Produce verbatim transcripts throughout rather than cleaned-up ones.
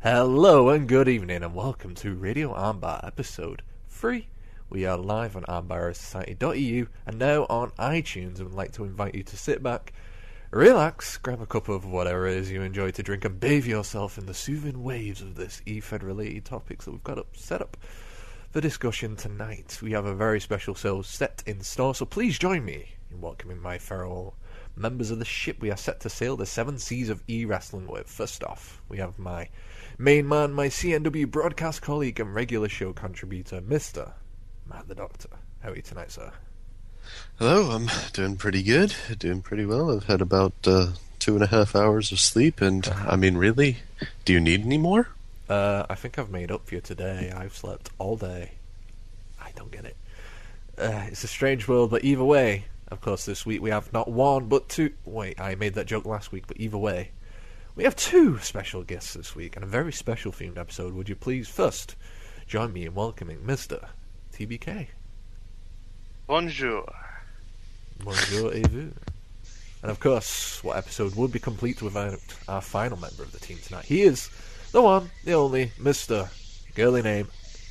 Hello and good evening and welcome to Radio Armbar episode three. We are live on armbar society dot e u and now on iTunes, and would like to invite you to sit back, relax, grab a cup of whatever it is you enjoy to drink and bathe yourself in the soothing waves of this E F E D related topics that we've got up, set up for discussion tonight. We have a very special show set in store, so please join me in welcoming my fellow members of the ship we are set to sail the seven seas of e-wrestling with. First off, we have my main man, my C N W broadcast colleague and regular show contributor, Mister Matt the Doctor. How are you tonight, sir? Hello, I'm doing pretty good, doing pretty well. I've had about uh, two and a half hours of sleep, and I mean, really, do you need any more? Uh, I think I've made up for you today. I've slept all day. I don't get it. Uh, it's a strange world, but either way, of course, this week we have not one, but two... Wait, I made that joke last week, but either way, we have two special guests this week, and a very special themed episode. Would you please first join me in welcoming Mister T B K? Bonjour. Bonjour et vous. And of course, what episode would be complete without our final member of the team tonight? He is the one, the only, Mister Girly Name.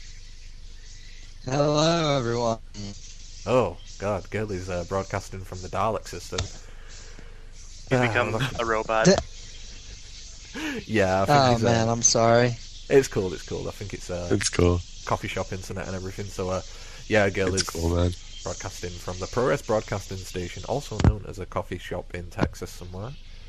Hello, everyone. Oh, God, Girly's uh, broadcasting from the Dalek system. You become Uh, a robot. yeah, I think Oh he's, uh, man, I'm sorry. it's cool, it's cool. I think it's uh, It's cool. coffee shop internet and everything. So, uh, yeah, Girly's It's cool, man. broadcasting from the Pro Wrestling Broadcasting Station, also known as a coffee shop in Texas somewhere.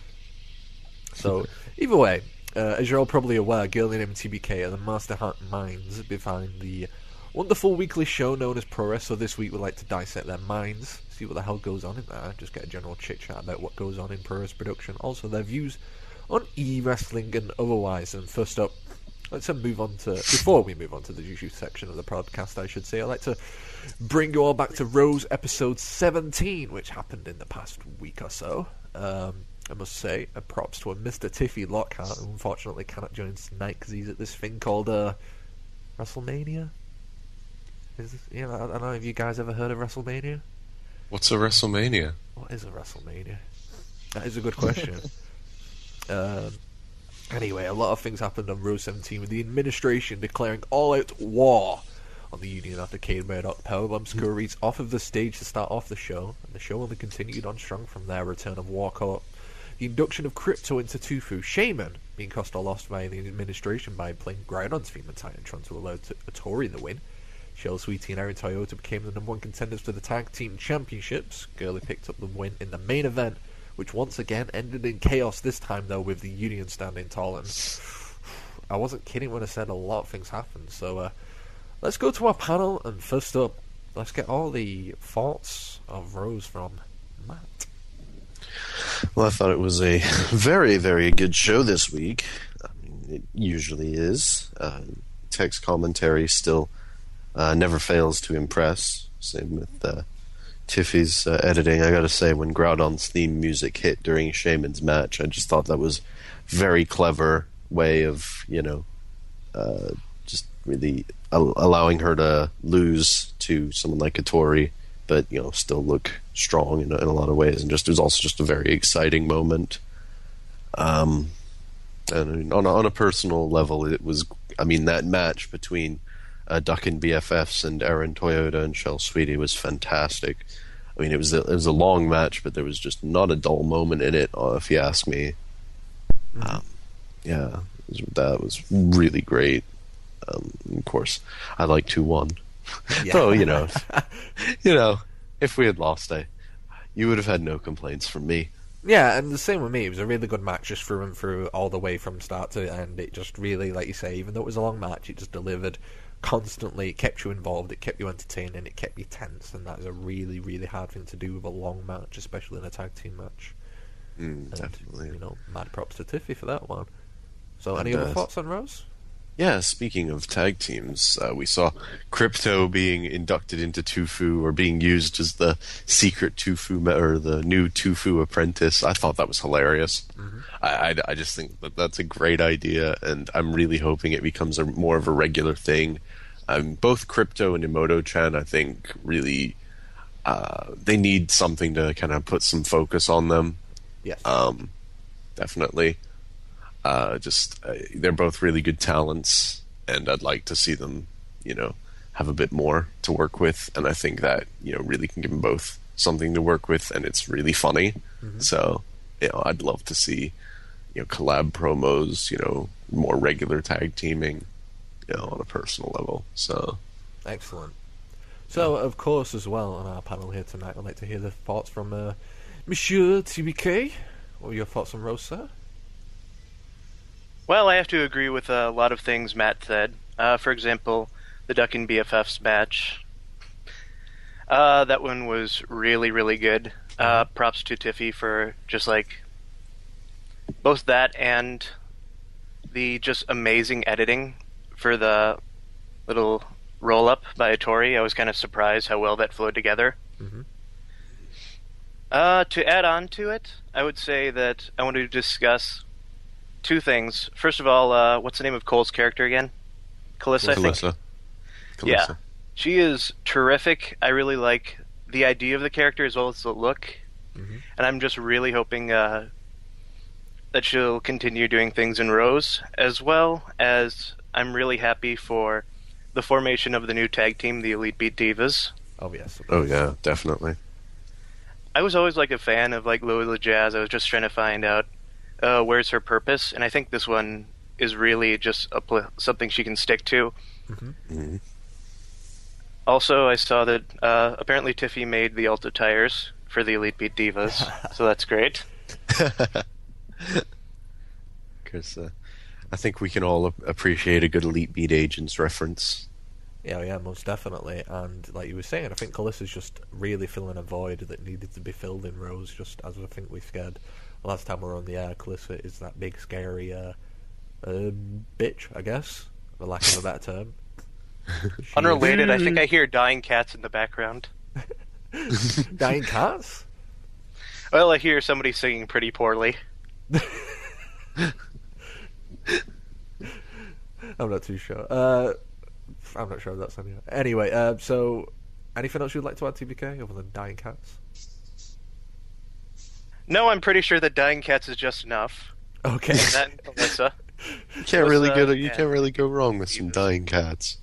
So, either way, uh, as you're all probably aware, Girly and T B K are the master heart minds behind the wonderful weekly show known as Pro Wrest. So this week we'd like to dissect their minds, see what the hell goes on in there, just get a general chit-chat about what goes on in Pro Wrest production, also their views on e-wrestling and otherwise. And first up, let's move on to, before we move on to the usual section of the podcast, I should say, I'd like to bring you all back to Rose episode seventeen, which happened in the past week or so. Um, I must say, a props to a Mister Tiffy Lockhart, who unfortunately cannot join us tonight because he's at this thing called uh, WrestleMania. Is this, you know, I don't know, have you guys ever heard of WrestleMania? What's a WrestleMania? What is a WrestleMania? That is a good question. um, anyway, a lot of things happened on Rose seventeen, with the administration declaring all-out war on the Union after Cade Murdoch powerbombed Scurries off of the stage to start off the show, and the show only continued on strong from there. Return of Warcourt, the induction of Crypto into Tufu, Shaman being cost or lost by the administration by playing Groudon's theme and Titantron to allow t- Tori the win. Shell Sweetie and Aaron Toyota became the number one contenders for the Tag Team Championships. Girly picked up the win in the main event, which once again ended in chaos, this time though with the Union standing tall. And I wasn't kidding when I said a lot of things happened. So uh, let's go to our panel, and first up, let's get all the thoughts of Rose from Matt. Well, I thought it was a very, very good show this week. I mean, it usually is. Uh, text commentary still uh, never fails to impress. Same with uh, Tiffy's uh, editing. I gotta say, when Groudon's theme music hit during Shaman's match, I just thought that was very clever way of, you know, uh, just really al- allowing her to lose to someone like Tori, but, you know, still look strong in a, in a lot of ways. And just it was also just a very exciting moment. Um, and on a, on a personal level, it was, I mean, that match between uh, Duck and B F Fs and Aaron Toyota and Shell Sweetie was fantastic. I mean, it was a, it was a long match, but there was just not a dull moment in it, uh, if you ask me. Um, yeah, it was, that was really great. Um, of course, I like two one. Yeah. So, you know, you know, if we had lost, I, you would have had no complaints from me. Yeah, and the same with me. It was a really good match just through and through, all the way from start to end. It just really, like you say, even though it was a long match, it just delivered constantly. It kept you involved, it kept you entertained, and it kept you tense. And that is a really, really hard thing to do with a long match, especially in a tag team match. Mm, And, definitely. you know, mad props to Tiffy for that one. So, And, any other uh, thoughts on Rose? Yeah, speaking of tag teams, uh, we saw Crypto being inducted into Tufu, or being used as the secret Tufu, me- or the new Tufu apprentice. I thought that was hilarious. Mm-hmm. I, I, I just think that that's a great idea, and I'm really hoping it becomes a, more of a regular thing. Um, both Crypto and Emoto-chan, I think, really, uh, they need something to kind of put some focus on them. Yes. Um, definitely. Uh, just uh, they're both really good talents, and I'd like to see them, you know, have a bit more to work with. And I think that, you know, really can give them both something to work with, and it's really funny. Mm-hmm. So, you know, I'd love to see, you know, collab promos, you know, more regular tag teaming, you know, on a personal level. So, excellent. So, of course, as well on our panel here tonight, I'd like to hear the thoughts from uh, Monsieur T B K. What were your thoughts on Rose, sir? Well, I have to agree with a lot of things Matt said. Uh, for example, the Duck and B F Fs match. Uh, that one was really, really good. Uh, props to Tiffy for just like both that and the just amazing editing for the little roll-up by Tori. I was kind of surprised how well that flowed together. Mm-hmm. Uh, to add on to it, I would say that I wanted to discuss two things. First of all, uh, what's the name of Cole's character again? Calissa, I think. Calissa. Yeah, she is terrific. I really like the idea of the character as well as the look. Mm-hmm. And I'm just really hoping uh, that she'll continue doing things in Rose, as well as I'm really happy for the formation of the new tag team, the Elite Beat Divas. Oh, yes. Oh, yeah, definitely. I was always like a fan of like Lola Jazz. I was just trying to find out uh, where's her purpose, and I think this one is really just a pl- something she can stick to. Mm-hmm. Mm-hmm. Also, I saw that uh, apparently Tiffy made the Alta tires for the Elite Beat Divas, so that's great. Because uh, I think we can all appreciate a good Elite Beat Agents reference. Yeah, yeah, most definitely. And like you were saying, I think Calissa's just really filling a void that needed to be filled in Rose, just as I think we said last time we were on the air. Calissa is that big, scary uh, uh, bitch, I guess, for lack of a better term. She Unrelated, I think I hear dying cats in the background. Dying cats? Well, I hear somebody singing pretty poorly. I'm not too sure. Uh, I'm not sure if that's anyway. Anyway, uh, so anything else you'd like to add, T B K, other than dying cats? No, I'm pretty sure that dying cats is just enough. Okay. And that and Calissa. You can't really Calissa, go. You yeah. can't really go wrong with some dying cats.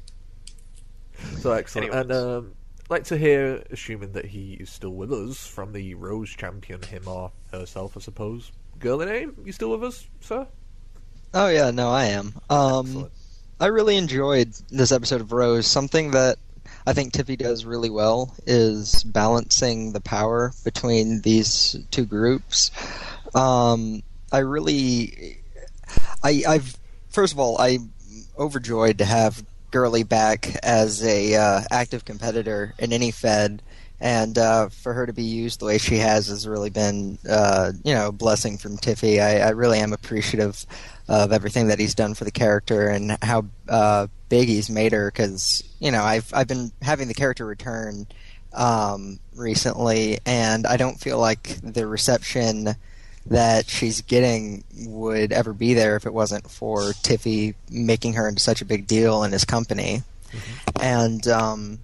So excellent. Anyways. And um, I'd like to hear, assuming that he is still with us, from the Rose champion, him or herself, I suppose. Girly name, you still with us, sir? Oh yeah, no, I am. Um, Excellent. I really enjoyed this episode of Rose. Something that I think Tiffy does really well is balancing the power between these two groups. Um, I really, I, I've first of all, I'm overjoyed to have Girly back as a uh, active competitor in any Fed, and uh, for her to be used the way she has has really been, uh, you know, a blessing from Tiffy. I, I really am appreciative of everything that he's done for the character and how uh, big he's made her. Because you know, I've I've been having the character return um, recently, and I don't feel like the reception that she's getting would ever be there if it wasn't for Tiffy making her into such a big deal in his company. Mm-hmm. And um,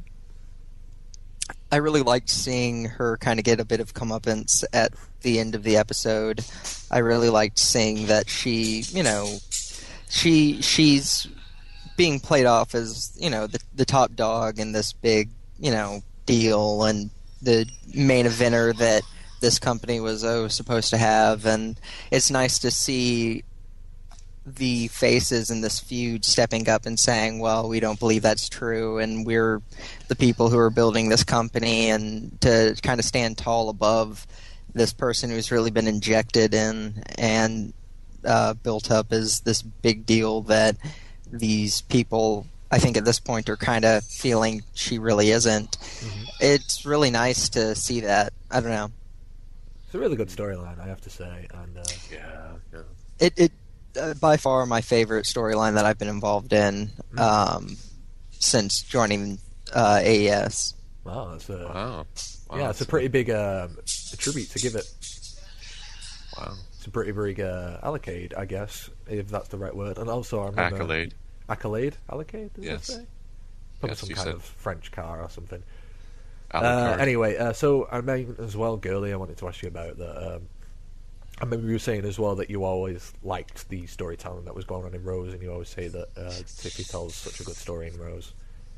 I really liked seeing her kind of get a bit of comeuppance at the end of the episode. I really liked seeing that she, you know, she she's being played off as, you know, the the top dog in this big, you know, deal and the main eventer that this company was oh supposed to have, and it's nice to see the faces in this feud stepping up and saying, well, we don't believe that's true, and we're the people who are building this company, and to kind of stand tall above this person who's really been injected in and uh, built up as this big deal that these people, I think at this point, are kind of feeling she really isn't. Mm-hmm. It's really nice to see that. I don't know. It's a really good storyline, I have to say. And uh, Yeah, yeah. It, it uh, by far my favorite storyline that I've been involved in um, since joining uh, A E S. Wow, that's a Wow. wow yeah, it's a pretty big um, tribute to give it. Wow. It's a pretty big uh, allocade, I guess, if that's the right word. And also, I remember Accolade. Accolade, allocade. Does Yes. it say? Probably Yes, some you kind said. of French car or something. A la Uh, carte. anyway, uh, so I mean as well, girly. I wanted to ask you about that. Um, I remember you were saying as well that you always liked the storytelling that was going on in Rose, and you always say that uh, Tiffy tells such a good story in Rose.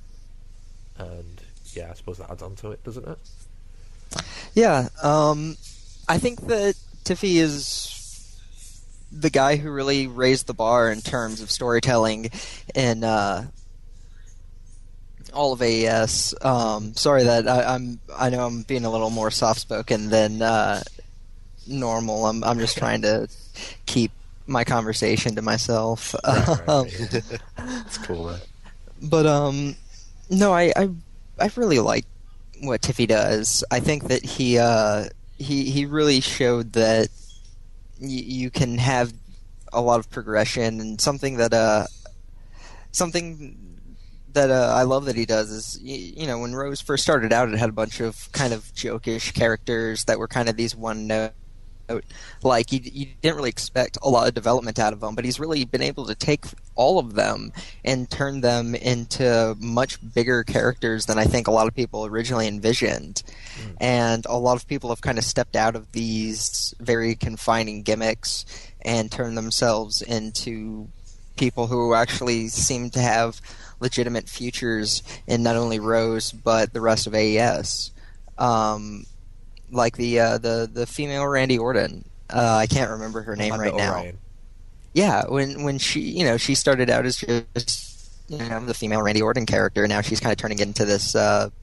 And yeah, I suppose that adds on to it, doesn't it? Yeah, um, I think that Tiffy is the guy who really raised the bar in terms of storytelling in uh, all of A E S. Um, sorry that I, I'm. I know I'm being a little more soft-spoken than uh, normal. I'm. I'm just trying to keep my conversation to myself. Right, right, Um, right. It's cool, man. But um, no, I, I I really like what Tiffy does. I think that he uh he he really showed that y- you can have a lot of progression, and something that uh something that uh, I love that he does is you, you know, when Rose first started out, it had a bunch of kind of jokish characters that were kind of these one note. Like, you, you didn't really expect a lot of development out of them, but he's really been able to take all of them and turn them into much bigger characters than I think a lot of people originally envisioned. Mm. And a lot of people have kind of stepped out of these very confining gimmicks and turned themselves into people who actually seem to have legitimate futures in not only Rose, but the rest of A E S. Um... Like the uh, the the female Randy Orton, uh, I can't remember her name Amanda right now. Orion. Yeah, when when she you know she started out as just you know the female Randy Orton character, and now she's kind of turning into this uh,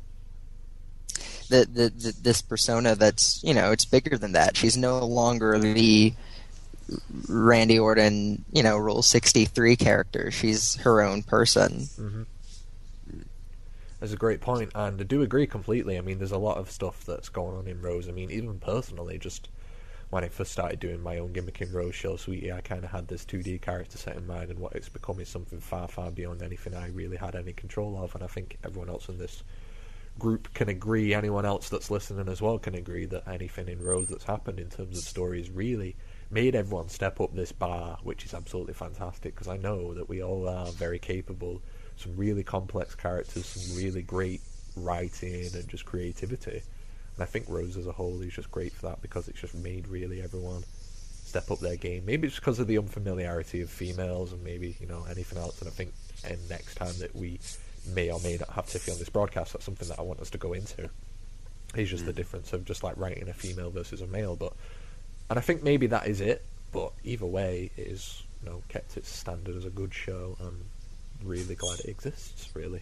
the, the, the this persona that's you know it's bigger than that. She's no longer the Randy Orton you know Rule sixty-three character. She's her own person. Mm-hmm. That's a great point, and I do agree completely. I mean, there's a lot of stuff that's going on in Rose. I mean, even personally, just when I first started doing my own gimmick in Rose Show Sweetie, I kind of had this two D character set in mind, and what it's become is something far, far beyond anything I really had any control of, and I think everyone else in this group can agree, anyone else that's listening as well can agree, that anything in Rose that's happened in terms of stories really made everyone step up this bar, which is absolutely fantastic, because I know that we all are very capable. Some really complex characters, some really great writing and just creativity. And I think Rose as a whole is just great for that, because it's just made really everyone step up their game. Maybe it's because of the unfamiliarity of females, and maybe, you know, anything else. And I think and next time that we may or may not have Tiffy on this broadcast, that's something that I want us to go into. It's just mm. the difference of just like writing a female versus a male. But and I think maybe that is it. But either way, it is, you know, kept its standard as a good show, and really glad it exists, really.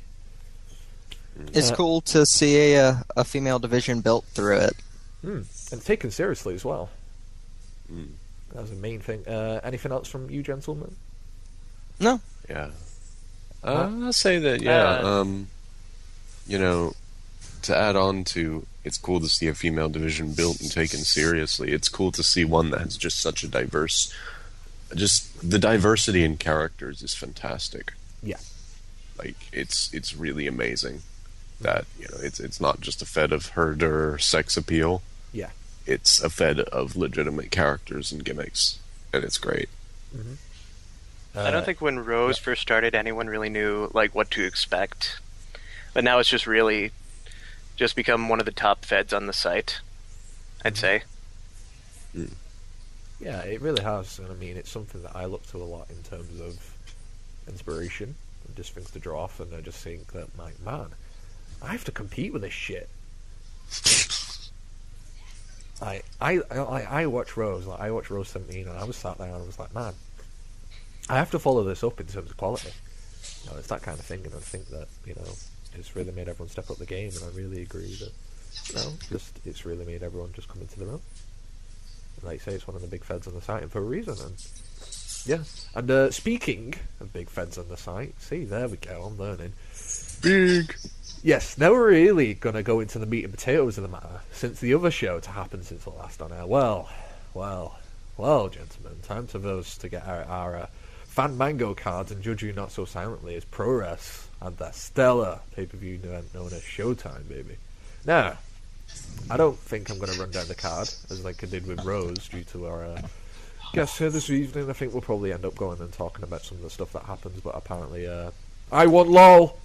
It's uh, cool to see a, a female division built through it. Mm, and taken seriously as well. Mm. That was the main thing. Uh, anything else from you, gentlemen? No. Yeah. Uh, I'll say that, yeah. Uh, um, you know, to add on to, it's cool to see a female division built and taken seriously. It's cool to see one that has just such a diverse... Just the diversity in characters is fantastic. Yeah, like it's it's really amazing that you know it's it's not just a fed of herder sex appeal. Yeah, it's a fed of legitimate characters and gimmicks, and it's great. Mm-hmm. Uh, I don't think when Rose yeah. first started, anyone really knew like what to expect, but now it's just really just become one of the top feds on the site, I'd mm-hmm. say. Mm. Yeah, it really has, and I mean it's something that I look to a lot in terms of inspiration and just things to draw off, and I just think that, like, man, I have to compete with this shit. I I I, I watch Rose, like I watch Rose seventeen, and I was sat there and I was like, man, I have to follow this up in terms of quality. You know, it's that kind of thing, and I think that, you know, it's really made everyone step up the game, and I really agree that, you know, just it's really made everyone just come into their own. And like you say, it's one of the big feds on the site, and for a reason, and yeah. And uh, speaking of big feds on the site, see, there we go, I'm learning. Big! Yes, now we're really going to go into the meat and potatoes of the matter, since the other show to happen since the last on air. Well, well, well, gentlemen, time for us to get our, our uh, fan mango cards and judge you not so silently as ProWres and their stellar pay-per-view event known as Showtime, baby. Now, I don't think I'm going to run down the card, as like I did with Rose, due to our uh, guest here this evening. I think we'll probably end up going and talking about some of the stuff that happens, but apparently, uh, I want LOL!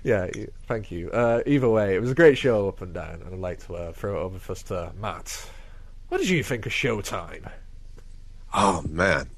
Yeah, thank you. Uh, either way, it was a great show up and down, and I'd like to uh, throw it over first to Matt. What did you think of Showtime? Oh, man.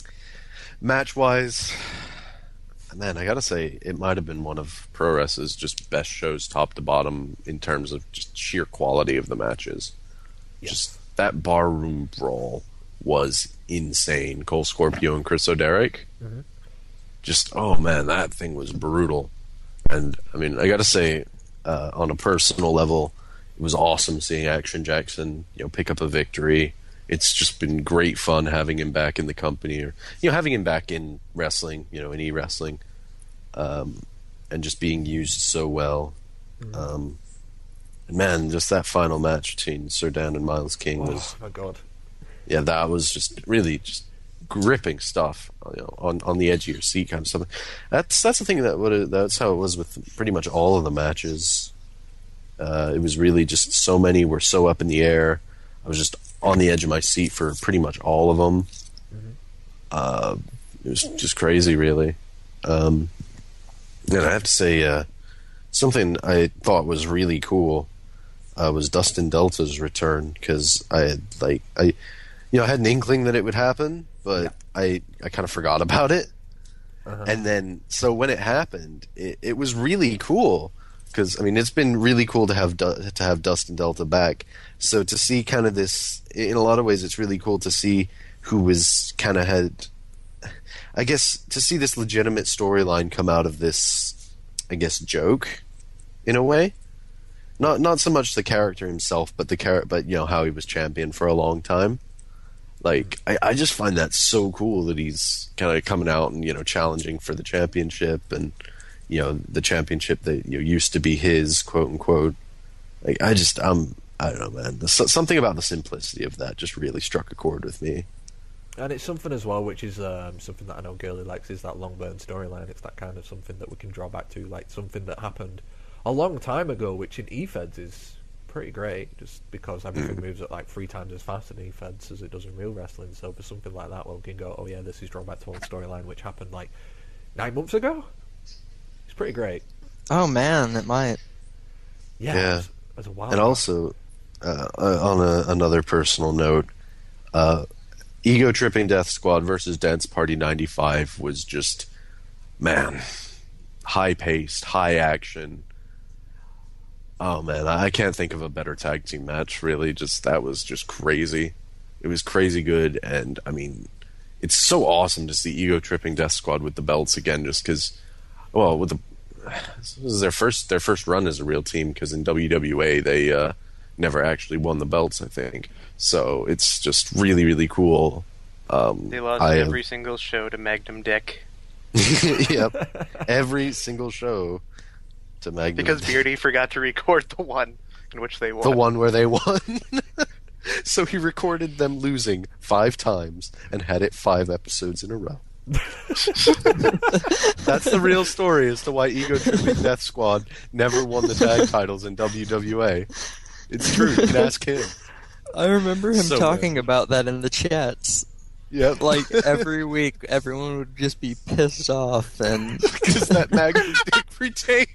Match-wise, man, I gotta say, it might have been one of ProWres's just best shows top to bottom in terms of just sheer quality of the matches. Yes. Just that barroom brawl was insane. Cole Scorpio and Chris O'Derrick. Mm-hmm. Just, oh man, that thing was brutal. And, I mean, I gotta say, uh, on a personal level, it was awesome seeing Action Jackson, you know, pick up a victory. It's just been great fun having him back in the company, or you know, having him back in wrestling, you know, in e-wrestling, um, and just being used so well. Mm-hmm. Um, and man, just that final match between Sir Dan and Miles King was, oh my god, yeah, that was just really just gripping stuff, you know, on on the edge of your seat kind of stuff. That's that's the thing that would have, that's how it was with pretty much all of the matches. Uh, it was really just so many were so up in the air. I was just on the edge of my seat for pretty much all of them. Mm-hmm. Uh, it was just crazy, really. Um, and I have to say, uh, something I thought was really cool uh, was Dustin Delta's return, because I had like I, you know, I had an inkling that it would happen, but yeah. I I kind of forgot about it. Uh-huh. And then so when it happened, it, it was really cool. Because I mean, it's been really cool to have to have Dustin Delta back. So to see kind of this, in a lot of ways, it's really cool to see who was kind of had, I guess, to see this legitimate storyline come out of this, I guess, joke, in a way. Not not so much the character himself, but the char- but you know how he was champion for a long time. Like I, I just find that so cool that he's kind of coming out and you know challenging for the championship and. You know, the championship that you know, used to be his, quote unquote. Like, I just, um, I don't know, man. The, something about the simplicity of that just really struck a chord with me. And it's something as well, which is um, something that I know Gurley likes, is that long burn storyline. It's that kind of something that we can draw back to, like something that happened a long time ago, which in E-Feds is pretty great, just because everything mm. moves at like three times as fast in E-Feds as it does in real wrestling. So for something like that, well, we can go, oh yeah, this is drawn back to one storyline which happened like nine months ago. Pretty great. Oh man, it might. Yeah, yeah. As, as a wild and guy. Also, uh, on a, another personal note, uh, Ego Tripping Death Squad versus Dance Party ninety-five was just, man, high paced, high action. Oh man, I can't think of a better tag team match. Really, just that was just crazy. It was crazy good, and I mean, it's so awesome to see Ego Tripping Death Squad with the belts again, just because. Well, with the this was their first their first run as a real team, because in W W A they uh, never actually won the belts, I think. So it's just really really cool. Um, they lost I, every single show to Magnum Dick. Yep, every single show to Magnum. Because Beardy forgot to record the one in which they won. The one where they won. So he recorded them losing five times and had it five episodes in a row. That's the real story as to why Ego Tripping Death Squad never won the tag titles in W W A. It's true. You can ask him. I remember him So talking good. about that in the chats. Yep. Like every week, everyone would just be pissed off, and because that Magnum Dick retained.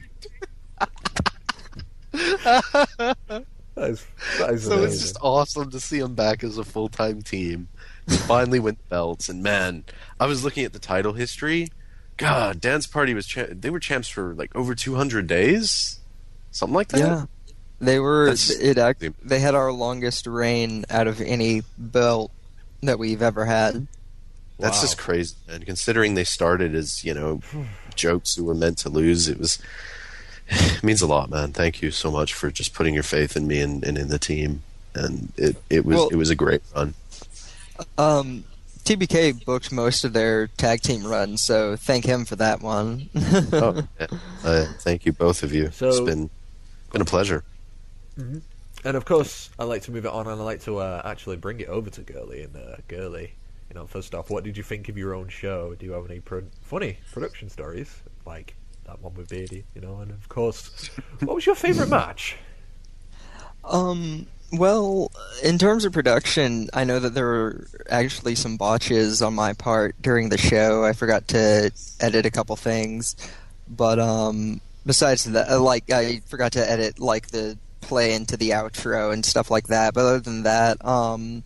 That is, that is So amazing. it's just awesome to see him back as a full time team. He finally win belts, and man, I was looking at the title history. God, Dance Party was cha- they were champs for like over two hundred days, something like that. yeah, they were. That's- It act, they had our longest reign out of any belt that we've ever had. That's Wow. just crazy, and considering they started as you know jokes who were meant to lose, it was it means a lot, man. Thank you so much for just putting your faith in me and, and in the team, and it it was Well- it was a great run. Um, T B K booked most of their tag team runs, so thank him for that one. Oh, yeah. uh, thank you both of you. So- it's been been a pleasure. Mm-hmm. And of course, I like to move it on, and I like to uh, actually bring it over to Gurley. And uh, Gurley, you know, first off, what did you think of your own show? Do you have any pro- funny production stories, like that one with Beardy? You know, and of course, what was your favourite match? Um, well, in terms of production, I know that there were actually some botches on my part during the show. I forgot to edit a couple things, but um, besides that, uh, like I forgot to edit like the play into the outro and stuff like that. But other than that, um,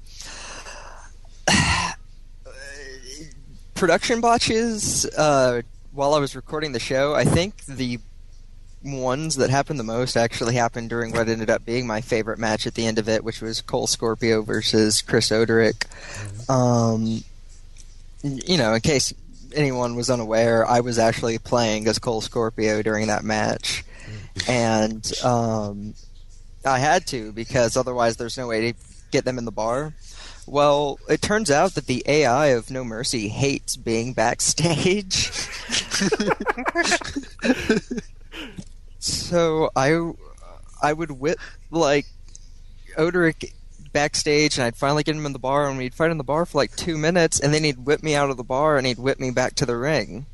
production botches. Uh, while I was recording the show, I think the ones that happened the most actually happened during what ended up being my favorite match at the end of it, which was Cole Scorpio versus Chris Oderick. Mm-hmm. Um, you know, in case anyone was unaware, I was actually playing as Cole Scorpio during that match, mm-hmm. and um, I had to, because otherwise there's no way to get them in the bar. Well, it turns out that the A I of No Mercy hates being backstage. So I, I would whip, like, Oderick backstage, and I'd finally get him in the bar, and we'd fight in the bar for like two minutes, and then he'd whip me out of the bar, and he'd whip me back to the ring.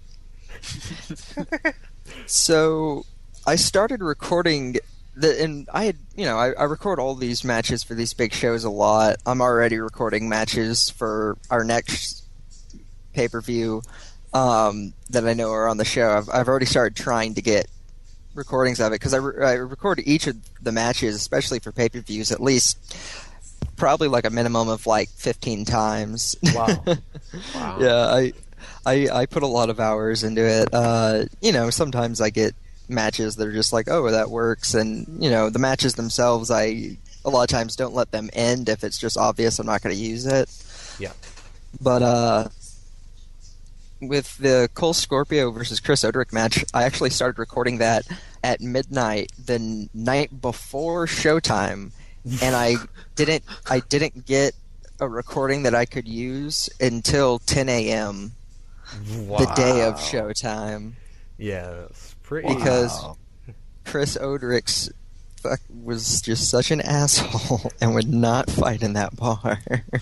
So I started recording... The, and I had, you know, I, I record all these matches for these big shows a lot. I'm already recording matches for our next pay-per-view um, that I know are on the show. I've, I've already started trying to get recordings of it, because I, re- I record each of the matches, especially for pay-per-views, at least probably like a minimum of like fifteen times. Wow. Wow. Yeah, I, I I put a lot of hours into it. Uh, you know, sometimes I get matches that are just like, oh, that works, and you know, the matches themselves, I a lot of times don't let them end if it's just obvious I'm not going to use it. Yeah. But uh, with the Cole Scorpio versus Chris Oderick match, I actually started recording that at midnight the n- night before showtime, and I didn't I didn't get a recording that I could use until ten a.m. Wow. the day of showtime. Yeah, that's pretty. Because wow. Chris Oderick's fuck was just such an asshole and would not fight in that bar.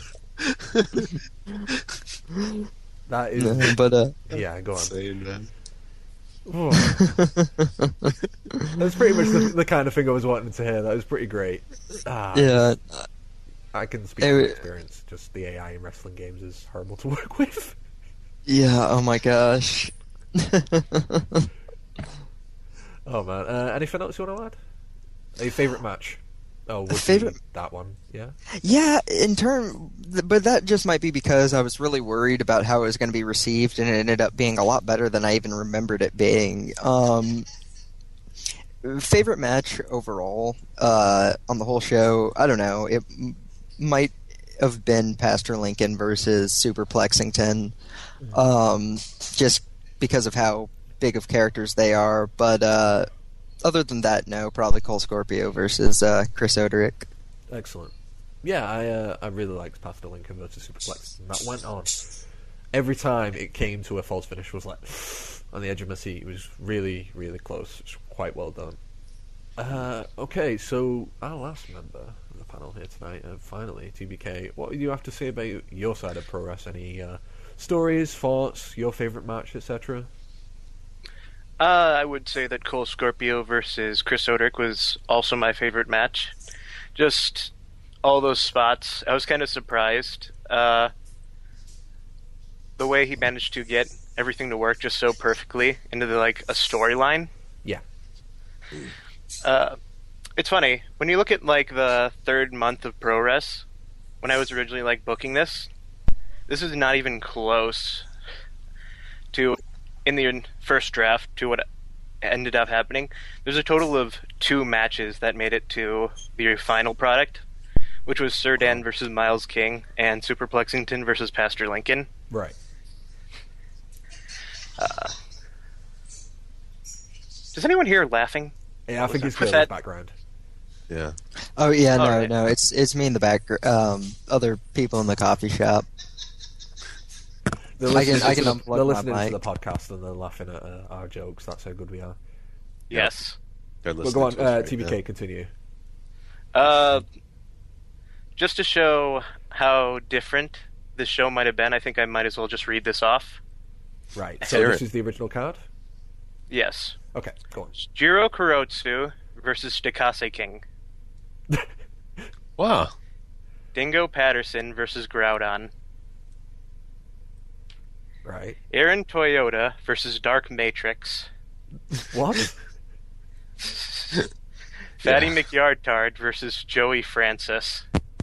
That is. No, but uh, yeah, go on. Insane, man. Oh. That's pretty much the, the kind of thing I was wanting to hear. That was pretty great. Ah, yeah, I can speak from experience. Just the A I in wrestling games is horrible to work with. Yeah. Oh my gosh. Oh man. Uh, anything else you want to add? Your favorite match? Oh, would favorite be that one? Yeah. Yeah, in term, but that just might be because I was really worried about how it was going to be received, and it ended up being a lot better than I even remembered it being. Um, favorite match overall uh, on the whole show? I don't know. It m- might have been Pastor Lincoln versus Super Plexington, um, just because of how big of characters they are. But uh, other than that, no, probably Cole Scorpio versus uh, Chris Oderick. Excellent. Yeah, I uh, I really liked Pastor Lincoln versus Superplex. And that went on. Every time it came to a false finish was like on the edge of my seat. It was really, really close. It's quite well done. Uh, okay, so our last member of the panel here tonight, uh, finally, T B K. What do you have to say about your side of pro wrestling? Any uh, stories, thoughts, your favourite match, et cetera? Uh, I would say that Cole Scorpio versus Chris Oderick was also my favorite match. Just all those spots. I was kind of surprised. Uh, the way he managed to get everything to work just so perfectly into the, like a storyline. Yeah. Uh, it's funny when you look at like the third month of ProRes. When I was originally like booking this, this is not even close to in the first draft to what ended up happening. There's a total of two matches that made it to the final product, which was Sir Dan versus Miles King and Super Plexington versus Pastor Lincoln. Right. Uh, does anyone hear laughing? Yeah, I think it's Was Phil's that- background. Yeah. Oh yeah, no, Alright. no, it's it's me in the back. Um, other people in the coffee shop. They're I can- listening, I can to, unplug they're my listening to mic. the podcast and they're laughing at uh, our jokes. That's how good we are. Yes. They're But listening go on, to us uh, right T B K, now. continue. Uh, just to show how different this show might have been, I think I might as well just read this off. Right, so Hear this it. is the original card? Yes. Okay, go on. Jiro Kurotsu versus Stakase King. Wow. Dingo Patterson versus Groudon. Right. Aaron Toyota versus Dark Matrix. What? Fatty Yeah. McYardtard versus Joey Francis.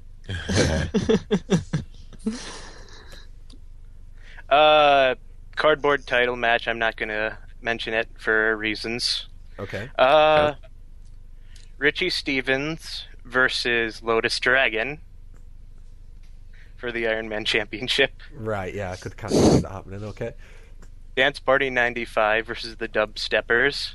uh, cardboard title match. I'm not going to mention it for reasons. Okay. Uh, Richie Stevens versus Lotus Dragon for the Iron Man Championship. Right, yeah, I could kind of see that happening, okay. Dance Party ninety-five versus the Dubsteppers.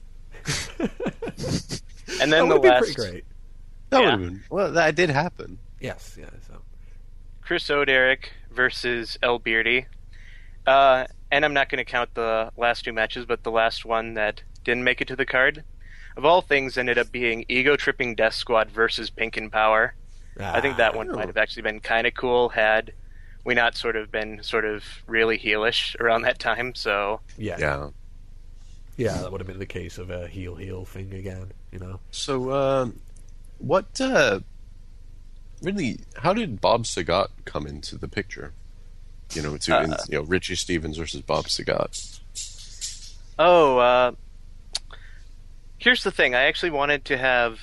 And then that the would be last, pretty great. That Yeah. would have been. Well, that did happen. Yes, yeah, so. Chris O'Derick versus El Beardy. Uh, and I'm not going to count the last two matches, but the last one that didn't make it to the card, of all things, ended up being Ego Tripping Death Squad versus Pink and Power. I think that one Ah. might have actually been kind of cool had we not sort of been sort of really heelish around that time. So Yeah, yeah, Yeah. that would have been the case of a heel-heel thing again, you know. So, um, what, uh, really, how did Bob Sagat come into the picture? You know, to, Uh, you know, Richie Stevens versus Bob Sagat. Oh, uh, here's the thing. I actually wanted to have.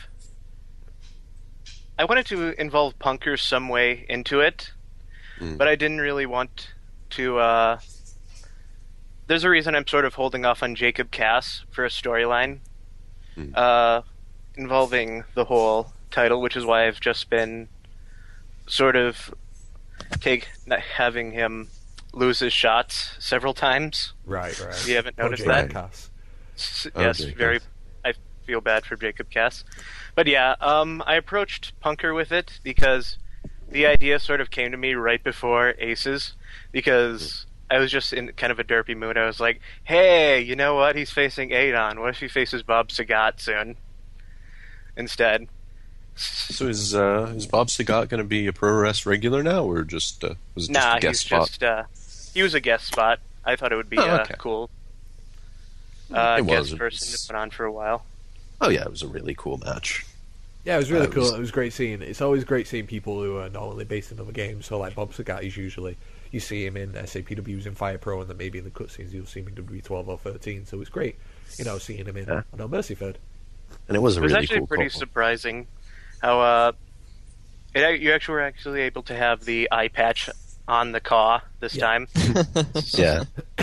I wanted to involve Punkers some way into it, Mm. but I didn't really want to. Uh, there's a reason I'm sort of holding off on Jacob Cass for a storyline Mm. uh, involving the whole title, which is why I've just been sort of take having him lose his shots several times. Right, right. You haven't Poor noticed Jacob that? Cass. S- Oh, yes, Jacob. very. I feel bad for Jacob Cass, but yeah, um, I approached Punker with it because the idea sort of came to me right before Aces, because I was just in kind of a derpy mood. I was like, "Hey, you know what? He's facing Adon. What if he faces Bob Sagat soon instead?" So is, uh, is Bob Sagat going to be a Pro Wrest regular now, or just, uh, was it just Nah, a guest he's spot? just uh, he was a guest spot. I thought it would be Oh, uh, okay. cool. Uh, It was. guest person to put on for a while. Oh, yeah, it was a really cool match. Yeah, it was really Uh, it cool. was- It was great seeing. It's always great seeing people who are not only based in other games. So, like Bob Sagat is usually you see him in S A P Ws in Fire Pro, and then maybe in the cutscenes you'll see him in W twelve or thirteen. So it's great, you know, seeing him in Yeah. No Mercy Third. And it was a It was really actually cool pretty call. surprising how uh, it, you actually were actually able to have the eye patch on the Caw this Yeah. time. Yeah.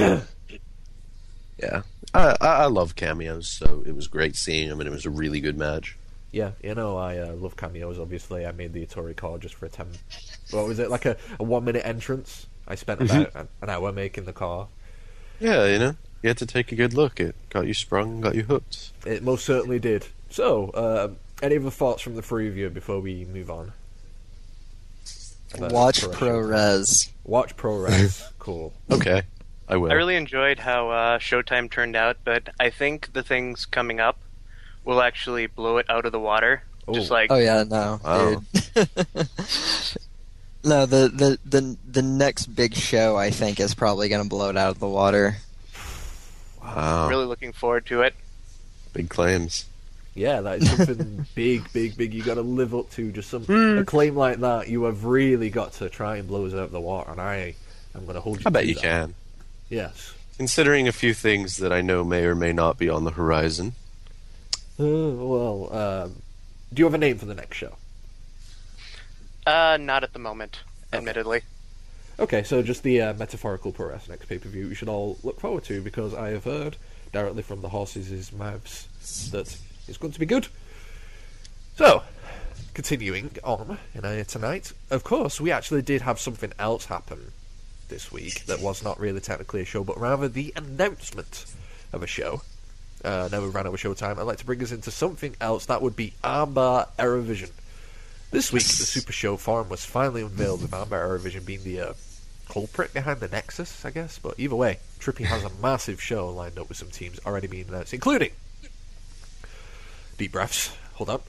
Yeah. I, I I love cameos, so it was great seeing him, and it was a really good match. Yeah, you know, I uh, love cameos. Obviously, I made the Atari card just for a ten. What was it, like a, a one minute entrance? I spent about an, an hour making the car. Yeah, you know, you had to take a good look. It got you sprung, got you hooked. It most certainly did. So, uh, any other thoughts from the three of you before we move on? About Watch Pro Pro Wrestling. Res. Watch Pro Res. Cool. Okay, I will. I really enjoyed how uh, Showtime turned out, but I think the things coming up will actually blow it out of the water. Just Oh. like Oh yeah, no, Wow. dude. No, the, the the the next big show I think is probably going to blow it out of the water. Wow, really looking forward to it. big claims. Yeah, that is something big, big, big you got to live up to. Just some a claim like that, you have really got to try and blow us out of the water, and I am going to hold you I bet to you that. can. Yes. Considering a few things that I know may or may not be on the horizon. Uh, well, um, do you have a name for the next show? Uh, not at the moment, admittedly. Okay, so just the uh, metaphorical Pro Wrestling next pay-per-view we should all look forward to, because I have heard directly from the horses' mouths that it's going to be good. So, continuing on in uh, tonight, of course, we actually did have something else happen this week that was not really technically a show, but rather the announcement of a show. Uh, now we ran out of showtime. I'd like to bring us into something else. That would be Armbar Aerovision. This week, the Super Show forum was finally unveiled, with Armbar Aerovision being the uh, culprit behind the Nexus, I guess. But either way, Trippy has a massive show lined up with some teams already being announced, including... Deep breaths. Hold on.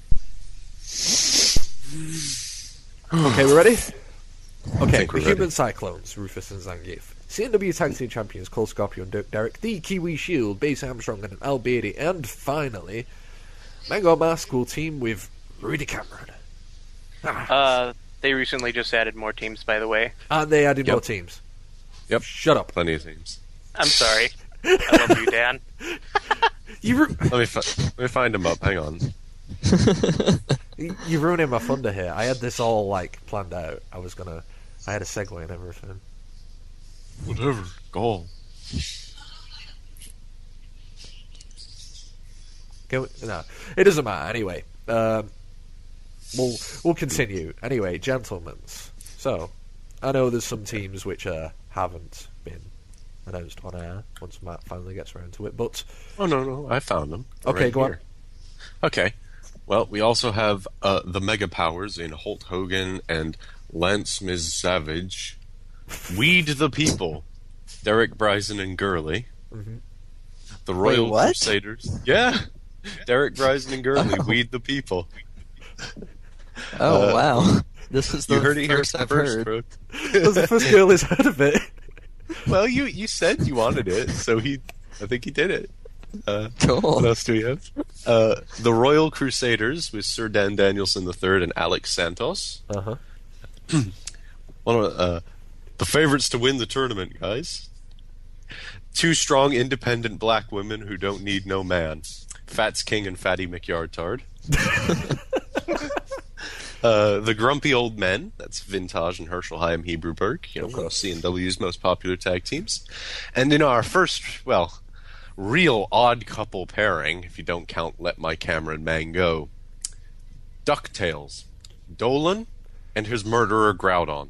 Okay, we ready? Okay, think the we're Human ready. Cyclones, Rufus and Zangief. C N W Tag Team Champions Cole Scorpio and Dirk Derrick, the Kiwi Shield, Base Armstrong and Al Beatty, and finally, Mango Mask will team with Rudy Cameron. Ah, Uh, they recently just added more teams, by the way. and they added Yep. more teams. Yep. Shut up. Plenty of things. I'm sorry. I love you, Dan. You ru- Let me fi- let me find him up. Hang on. you're ruining my thunder here. I had this all like planned out. I was gonna. I had a segue and everything. Whatever. Go. Can we, no, it doesn't matter. Anyway, um, we'll we'll continue. Anyway, gentlemen's. So, I know there's some teams which uh, haven't been announced on air once Matt finally gets around to it. But Oh no, no, I found them. They're okay, right go here. on. Okay. Well, we also have uh, the Mega Powers in Hulk Hogan and Lance Miz Savage. Weed the People, Derek Bryson and Gurley. Mm-hmm. The Royal Wait, what? Crusaders. Yeah. Derek Bryson and Gurley, Oh. Weed the People. Oh Uh, wow, this is the You heard it here first I've first, heard. bro. That was the first girl who's heard of it. Well, you you said you wanted it, so he, I think he did it. Uh, Cool. What else do we have? Uh, the Royal Crusaders with Sir Dan Danielson the third and Alex Santos. Uh huh. One of uh, the favorites to win the tournament, guys. Two strong, independent black women who don't need no man. Fats King and Fatty McYardtard. uh, the Grumpy Old Men. That's Vintage and Herschel Chaim Hebruberg. You know, one of C and W's most popular tag teams. And in our first, well, real odd couple pairing, if you don't count Let My Cameron Man Go, DuckTales. Dolan and his murderer Groudon.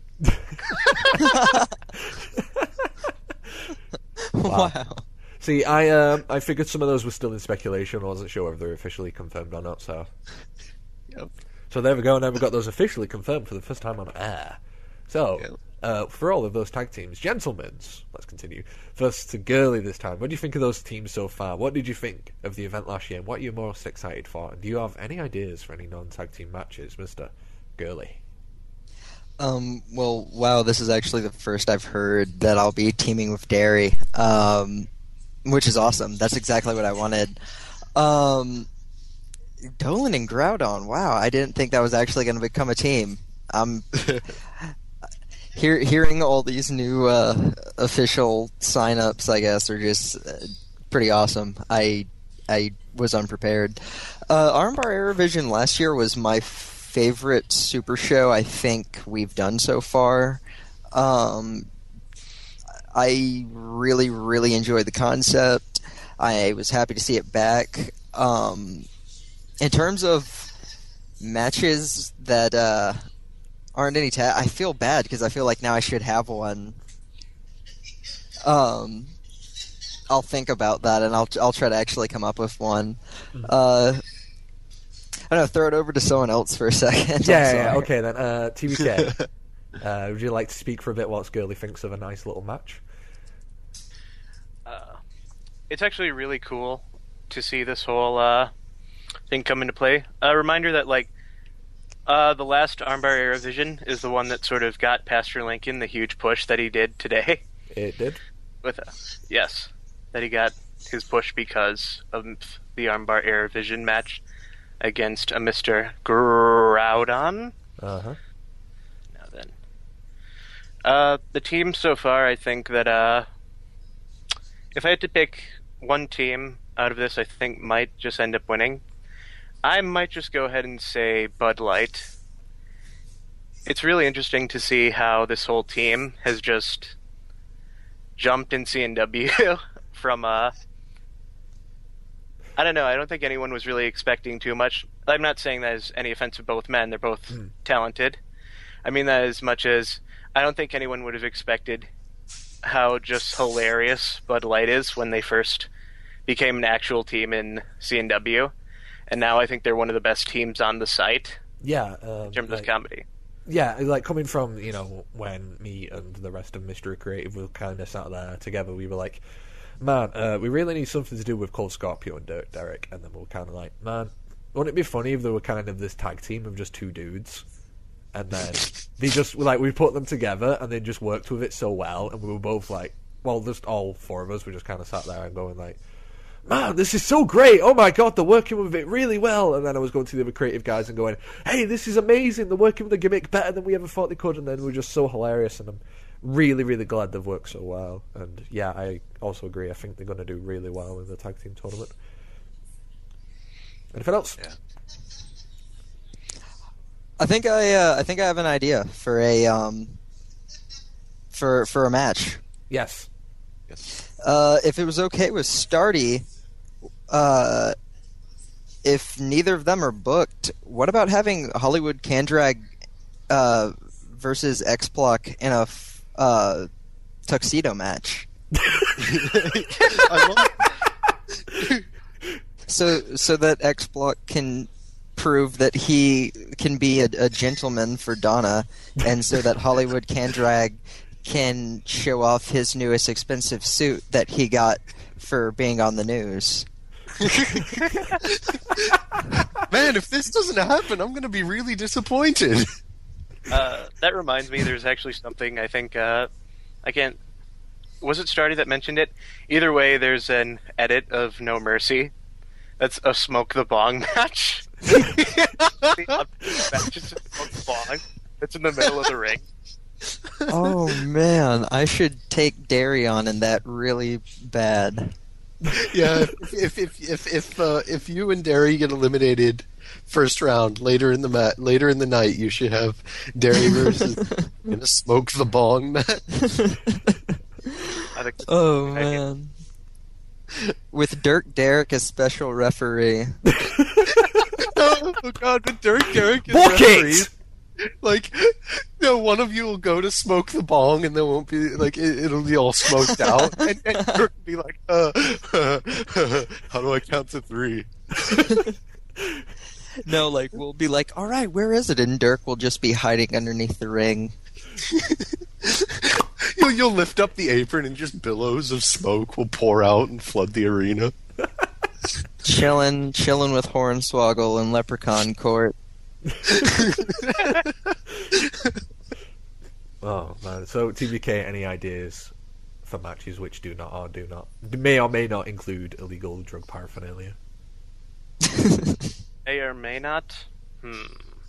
Wow. See, I um, I figured some of those were still in speculation. I wasn't sure whether they're officially confirmed or not. So, Yep. so there we go. Now we've got those officially confirmed for the first time on air. So, Yeah. uh, for all of those tag teams, gentlemen's, let's continue. First to Gurley this time. What do you think of those teams so far? What did you think of the event last year? And what are you most excited for? And do you have any ideas for any non-tag team matches, Mister Gurley? Um, well, wow, this is actually the first I've heard that I'll be teaming with Derry, um, which is awesome. That's exactly what I wanted. Um, Dolan and Groudon, wow, I didn't think that was actually going to become a team. Um, hear, hearing all these new uh, official sign-ups, I guess, are just uh, pretty awesome. I I was unprepared. Uh, Armbar Aerovision last year was my favorite super show I think we've done so far. Um, I really, really enjoyed the concept. I was happy to see it back. Um, in terms of matches that uh, aren't any tag, I feel bad because I feel like now I should have one. Um, I'll think about that and I'll I'll try to actually come up with one. Uh, I don't know, throw it over to someone else for a second. I'm Yeah, yeah, sorry. okay then. Uh, T B K, uh, would you like to speak for a bit whilst Gurley thinks of a nice little match? Uh, it's actually really cool to see this whole uh, thing come into play. A reminder that, like, uh, the last Armbar Aerovision is the one that sort of got Pastor Lincoln the huge push that he did today. It did. With a, yes, that he got his push because of the Armbar Aerovision match against a Mister Groudon. Uh-huh. Now then. Uh, the team so far, I think that, uh, if I had to pick one team out of this I think might just end up winning, I might just go ahead and say Bud Light. It's really interesting to see how this whole team has just jumped in C N W from, uh, I don't know, I don't think anyone was really expecting too much. I'm not saying that as any offense to both men, they're both Mm. talented. I mean that as much as I don't think anyone would have expected how just hilarious Bud Light is when they first became an actual team in C N W. And now I think they're one of the best teams on the site Yeah. Um, in terms like, of comedy. Yeah, like coming from, you know, when me and the rest of Mystery Creative were kind of sat there together, we were like, man, uh, we really need something to do with Cold Scorpio and Der- Derek. And then we were kind of like, man, wouldn't it be funny if there were kind of this tag team of just two dudes? And then they just, like, we put them together and they just worked with it so well. And we were both like, well, just all four of us were just kind of sat there and going like, man, this is so great. Oh my god, they're working with it really well. And then I was going to the other creative guys and going, hey, this is amazing. They're working with the gimmick better than we ever thought they could. And then we were just so hilarious. And I'm really, really glad they've worked so well. And yeah, I also agree. I think they're going to do really well in the tag team tournament. Anything else? Yeah. I think I uh, I think I have an idea for a um for for a match. Yes. Yes. Uh, if it was okay with Starty, uh, if neither of them are booked, what about having Hollywood Candrag uh, versus X-Block in a f- uh, tuxedo match? I love So so that X-Block can prove that he can be a, a gentleman for Donna, and so that Hollywood Candrag can show off his newest expensive suit that he got for being on the news. Man, if this doesn't happen, I'm going to be really disappointed. Uh, that reminds me, there's actually something I think uh, I can't. Was it Starty that mentioned it? Either way, there's an edit of No Mercy. That's a Smoke the Bong match. The match is a Smoke the Bong. It's in the middle of the ring. Oh man, I should take Darion in that really bad. Yeah, if if if if uh, if you and Derry get eliminated first round later in the mat later in the night, you should have Derry versus in a Smoke the Bong match. I think Oh man, with Dirk Derrick as special referee. Oh God, but Dirk Derrick is Book it! referee. Like, no, one of you will go to smoke the bong, and there won't be like it, it'll be all smoked out, and, and Dirk will be like, uh, "How do I count to three?" No, like we'll be like, all right, where is it? And Dirk will just be hiding underneath the ring. You'll, you'll lift up the apron, and just billows of smoke will pour out and flood the arena. Chilling, chilling with Hornswoggle and Leprechaun Court. Oh man! So T B K, any ideas for matches which do not or do not may or may not include illegal drug paraphernalia? may or may not. Hmm.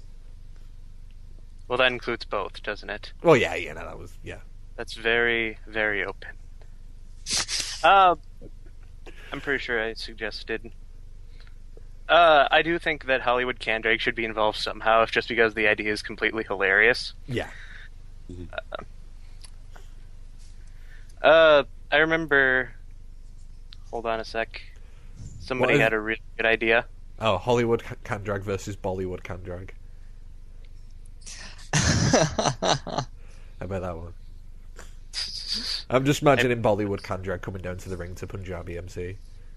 Well, that includes both, doesn't it? Well, yeah, yeah, no, that was yeah. That's very, very open. Uh, I'm pretty sure I suggested. Uh, I do think that Hollywood Candrag should be involved somehow, if just because the idea is completely hilarious. Yeah. Uh, uh, I remember. Hold on a sec. Somebody What is- had a really good idea. Oh, Hollywood Candrag versus Bollywood Candrag. How about that one? I'm just imagining Bollywood Candrag coming down to the ring to Punjabi M C.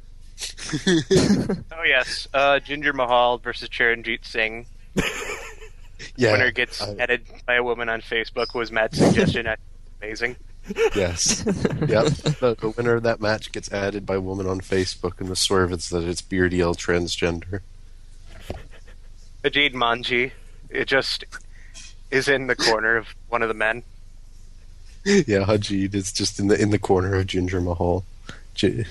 Oh yes, uh, Jinder Mahal versus Charanjit Singh. Yeah, Winner gets I- added by a woman on Facebook was Matt's suggestion. Amazing. Yes. Yep. The, the winner of that match gets added by a woman on Facebook, and the swerve is that it's Beardy L transgender. Ajit Manji, it just is in the corner of one of the men. Yeah, Hajid is just in the in the corner of Ginger Mahal. J-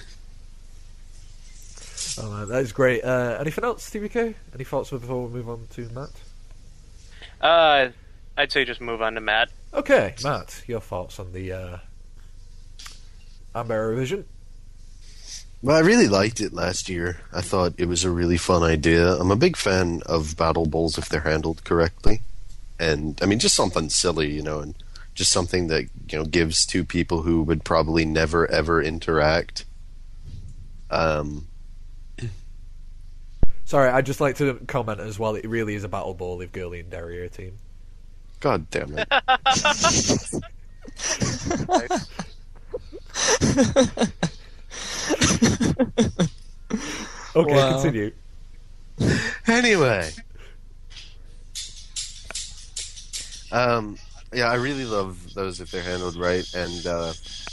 Oh man, that is great. Uh, anything else, T B K? Any thoughts before we move on to Matt? Uh, I'd say just move on to Matt. Okay, Matt, your thoughts on the uh, Amber Revision? Well, I really liked it last year. I thought it was a really fun idea. I'm a big fan of battle bowls if they're handled correctly. And, I mean, just something silly, you know, and just something that, you know, gives two people who would probably never, ever interact. Um, Sorry, I'd just like to comment as well, it really is a battle ball if Gurley and Derry are a team. God damn it. Okay, Wow. continue. Anyway. Um, yeah, I really love those if they're handled right, and uh,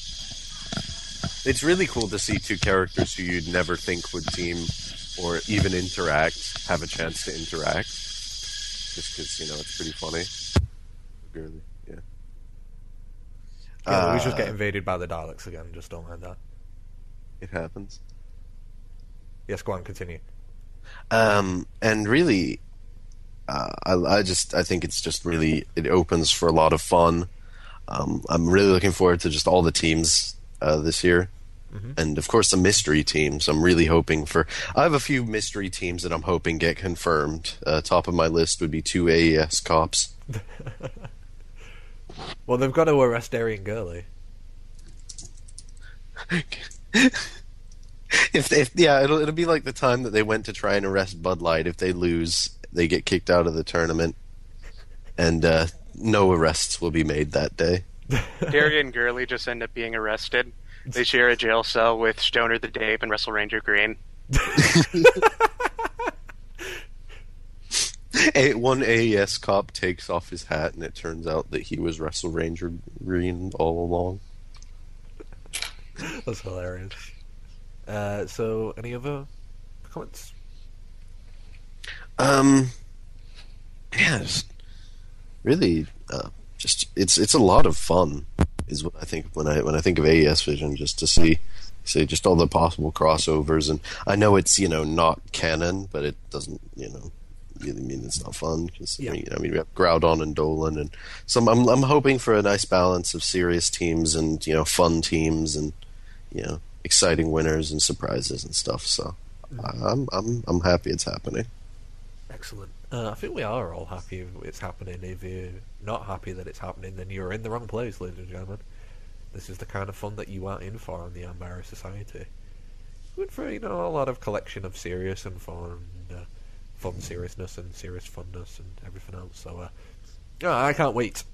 it's really cool to see two characters who you'd never think would team or even interact have a chance to interact. Just because, you know, it's pretty funny. Really, yeah. Yeah, we just Uh, get invaded by the Daleks again, just don't mind that. It happens. Yes, go on, continue. Um, and really, uh, I, I just I think it's just really it opens for a lot of fun. Um, I'm really looking forward to just all the teams uh, this year. Mm-hmm. And of course, the mystery teams. I'm really hoping for. I have a few mystery teams that I'm hoping get confirmed. Uh, top of my list would be two A E S cops. Well, they've got to arrest Darian Gurley. if, if yeah, it'll it'll be like the time that they went to try and arrest Bud Light. If they lose, they get kicked out of the tournament, and uh, no arrests will be made that day. Darian Gurley just end up being arrested. They share a jail cell with Stoner the Dave and Wrestle Ranger Green. A, one A E S cop takes off his hat, and it turns out that he was Wrestle Ranger Green all along. That's hilarious. Uh, so, any other comments? Um, yeah, just really, uh, just it's it's a lot of fun, is what I think when I when I think of A E S Vision, just to see see just all the possible crossovers. And I know it's, you know, not canon, but it doesn't, you know, really mean it's not fun, because Yeah. I mean, I mean we have Groudon and Dolan, and some. I'm I'm hoping for a nice balance of serious teams and, you know, fun teams, and, you know, exciting winners and surprises and stuff. So Mm-hmm. I'm I'm I'm happy it's happening. Excellent. Uh, I think we are all happy it's happening. If you're not happy that it's happening, then you're in the wrong place, ladies and gentlemen. This is the kind of fun that you are in for on the Ambara Society. Good for, you know, a lot of collection of serious and fun, and, uh, fun seriousness and serious funness and everything else. So, uh, yeah, I can't wait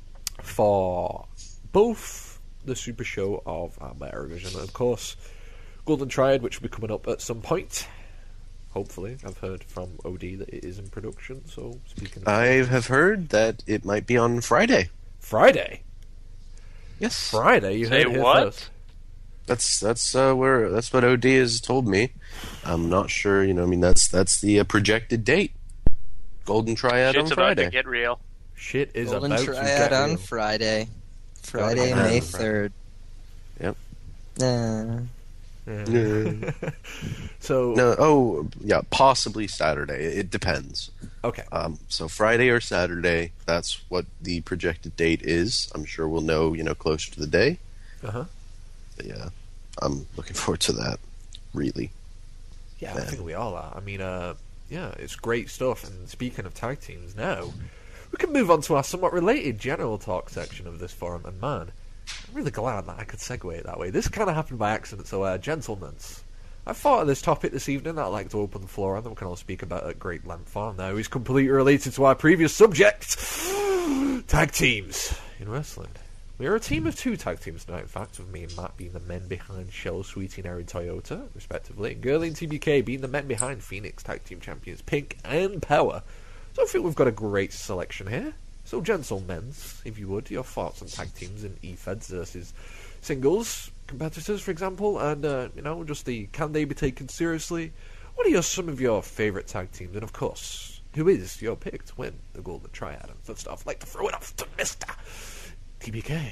for both the Super Show of Ambara Vision and, of course, Golden Triad, which will be coming up at some point. Hopefully, I've heard from O D that it is in production. So, speaking of I have heard that it might be on Friday. Friday, Yes, Friday, you Say heard it here what? first. that's that's uh, where that's what O D has told me. I'm not sure, you know. I mean, that's that's the uh, projected date. Golden Triad Shit's on about Friday. to get real. Shit is Golden about Triad to get on real. Friday. Friday, God, May yeah. third. Yep. Nah. Yeah. So, No, oh yeah, possibly Saturday. It, it depends. okay. Um, so Friday or Saturday, that's what the projected date is. I'm sure we'll know, you know, closer to the day. Uh-huh. But yeah, I'm looking forward to that. Really. Yeah, I Man. think we all are. I mean, uh, yeah, it's great stuff. And speaking of tag teams now, we can move on to our somewhat related general talk section of this forum. And man, I'm really glad that I could segue it that way. This kind of happened by accident, so uh, gentlemen, I thought of this topic this evening that I'd like to open the floor on that we can all speak about at great length on. Now, is completely related to our previous subject, tag teams in wrestling. We are a team of two tag teams tonight, in fact, with me and Matt being the men behind Shell, Sweetie, and Erin Toyota, respectively, and Gurley and T B K being the men behind Phoenix Tag Team Champions Pink and Power. So I think we've got a great selection here. So, gentlemen, if you would, your thoughts on tag teams and E F E Ds versus singles competitors, for example, and, uh, you know, just the can they be taken seriously? What are your, some of your favourite tag teams? And, of course, who is your pick to win the Golden Triad? And first off, I'd like to throw it off to Mister T B K.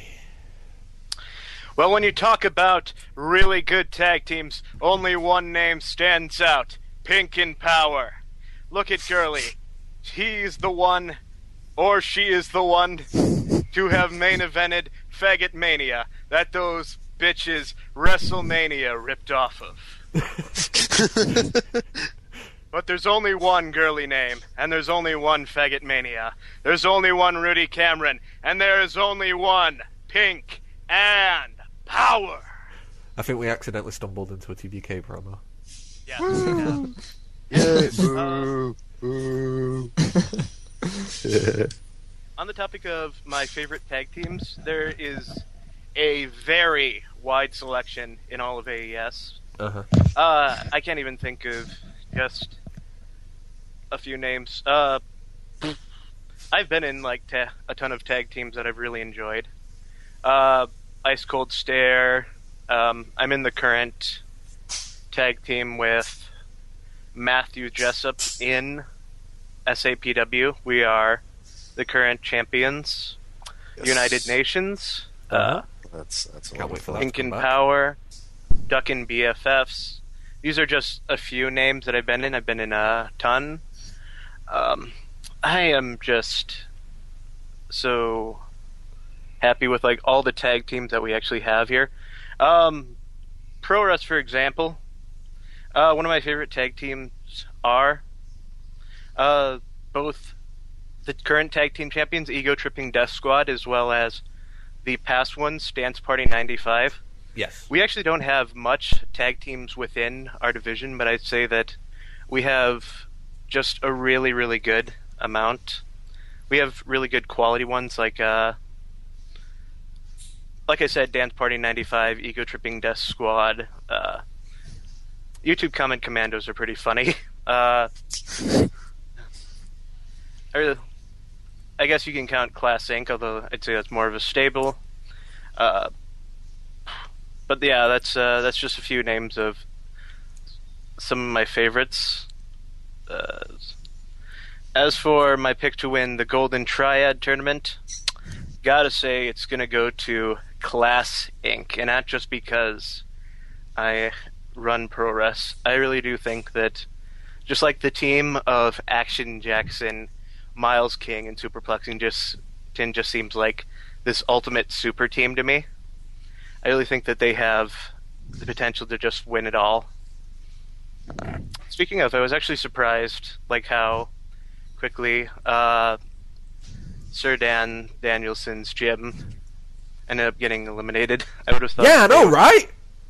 Well, when you talk about really good tag teams, only one name stands out. Pink and Power. Look at Gurley. He's the one, or she is the one, to have main evented Faggot Mania that those bitches WrestleMania ripped off of. But there's only one Gurley name, and there's only one Faggot Mania. There's only one Rudy Cameron, and there is only one Pink and Power. I think we accidentally stumbled into a T B K promo. Yes, yeah. Yeah, boo, boo. On the topic of my favorite tag teams, there is a very wide selection in all of A E S. Uh-huh. Uh, I can't even think of just a few names. Uh, I've been in like ta- a ton of tag teams that I've really enjoyed. Uh, Ice Cold Stare. Um, I'm in the current tag team with Matthew Jessup in S A P W. We are the current champions. Yes. United Nations. Uh, Uh-huh. That's that's Can't wait for wonderful. that. Pink come and back. Power, Duck and B F Fs. These are just a few names that I've been in. I've been in a ton. Um, I am just so happy with like all the tag teams that we actually have here. Um, ProWrest, for example, uh, one of my favorite tag teams are uh, both the current tag team champions, Ego Tripping Death Squad, as well as the past ones, Dance Party ninety-five. Yes. We actually don't have much tag teams within our division, but I'd say that we have just a really, really good amount. We have really good quality ones, like uh, like I said, Dance Party ninety-five, Ego Tripping Death Squad. Uh, YouTube Comment Commandos are pretty funny. Uh, I, I guess you can count Class Inc, although I'd say that's more of a stable. Uh, but yeah, that's uh, that's just a few names of some of my favorites. Uh, as for my pick to win the Golden Triad tournament, gotta say it's gonna go to Class Incorporated, and not just because I run ProWrest. I really do think that just like the team of Action Jackson, Miles King, and Superplexing just just seems like this ultimate super team to me. I really think that they have the potential to just win it all. Speaking of, I was actually surprised, like how quickly uh, Sir Dan Danielson's gym ended up getting eliminated. I would have thought. Yeah, I know, right?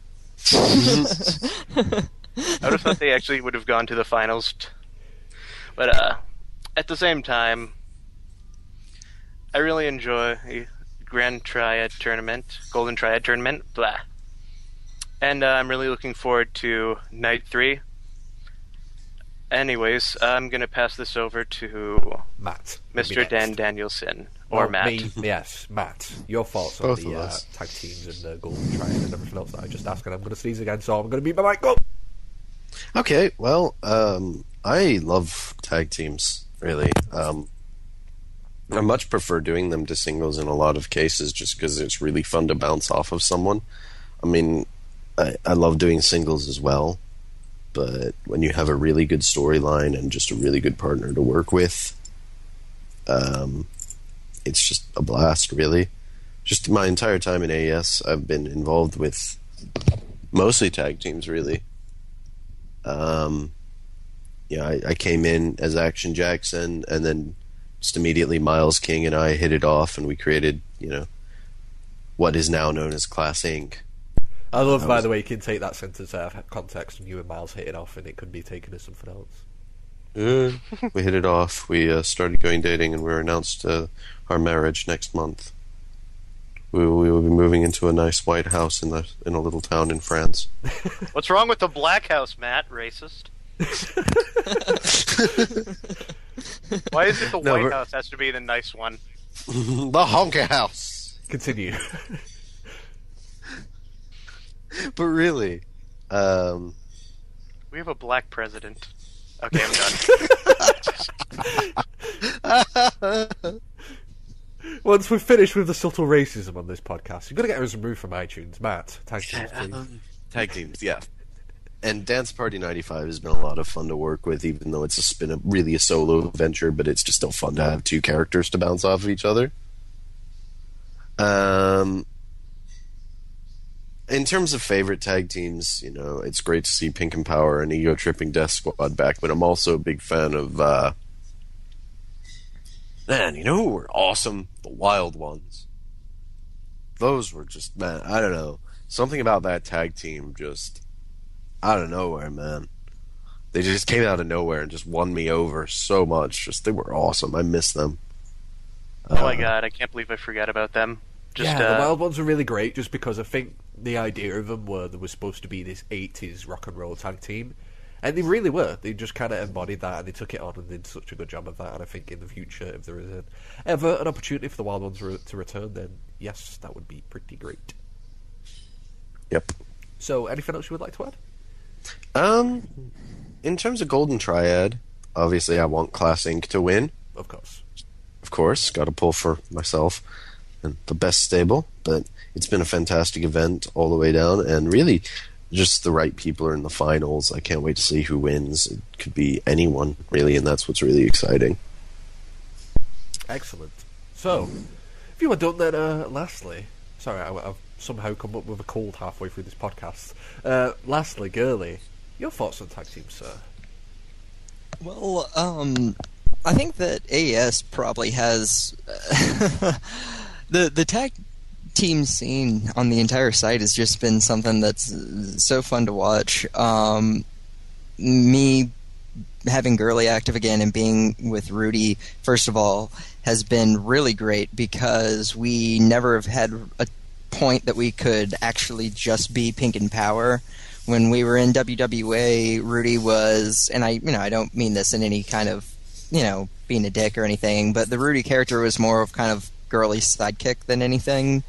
I would have thought they actually would have gone to the finals, but uh, at the same time, I really enjoy the Grand Triad tournament, Golden Triad tournament, blah. And uh, I'm really looking forward to night three. Anyways, I'm going to pass this over to Matt. Mister Dan Danielson, or Well, Matt. Me, yes, Matt. Your thoughts on Both the of uh, us. tag teams and the Golden Triad and everything else that I just asked, and I'm going to sneeze again, so I'm going to mute my mic. Go! Okay, well, um, I love tag teams, really. Um, I much prefer doing them to singles in a lot of cases just because it's really fun to bounce off of someone. I mean, I, I love doing singles as well, but when you have a really good storyline and just a really good partner to work with, um, it's just a blast, really. Just my entire time in A E S, I've been involved with mostly tag teams, really. Um, yeah, I, I came in as Action Jackson, and then just immediately Miles King and I hit it off, and we created, you know, what is now known as Class Incorporated. I love, That by was- the way, you can take that sentence out of context and you and Miles hit it off, and it could be taken as something else. Uh, we hit it off. We uh, started going dating, and we were announced uh, our marriage next month. We, we will be moving into a nice white house in the in a little town in France. What's wrong with the Black House, Matt? Racist. Why is it the No, White we're- House has to be the nice one? The honky house. Continue. But really, um, We have a black president. Okay, I'm done. Once we've finished with the subtle racism on this podcast, you've got to get us removed from iTunes. Matt, tag teams, please. Um, tag teams, yeah. And Dance Party ninety-five has been a lot of fun to work with, even though it's a, been a, really a solo venture, but it's just still fun to have two characters to bounce off of each other. Um, in terms of favorite tag teams, you know, it's great to see Pink and Power and Ego Tripping Death Squad back, but I'm also a big fan of, uh, man, you know who were awesome? The Wild Ones. Those were just, man, I don't know. Something about that tag team just out of nowhere, man. They just came out of nowhere and just won me over so much. Just, they were awesome. I miss them. Oh my Uh, god, I can't believe I forgot about them. Just, yeah, uh, the Wild Ones are really great just because I think the idea of them were there was supposed to be this eighties rock and roll tag team. And they really were. They just kind of embodied that, and they took it on and did such a good job of that. And I think in the future, if there is an, ever an opportunity for the Wild Ones re- to return, then yes, that would be pretty great. Yep. So, anything else you would like to add? Um, in terms of Golden Triad, obviously I want Class Incorporated to win. Of course. Of course, got to pull for myself and the best stable. But it's been a fantastic event all the way down, and really, just the right people are in the finals. I can't wait to see who wins. It could be anyone, really, and that's what's really exciting. Excellent. So, if If you were done then, uh, lastly, sorry, I, I've somehow come up with a cold halfway through this podcast. Uh, lastly, Girly, your thoughts on tag team, sir? Well, um, I think that A E S probably has the the tag team scene on the entire site has just been something that's so fun to watch. Um, me having Girly active again and being with Rudy, first of all, has been really great because we never have had a point that we could actually just be Pink and Power. When we were in W W A, Rudy was, and I, you know, I don't mean this in any kind of, you know, being a dick or anything, but the Rudy character was more of kind of Girly's sidekick than anything.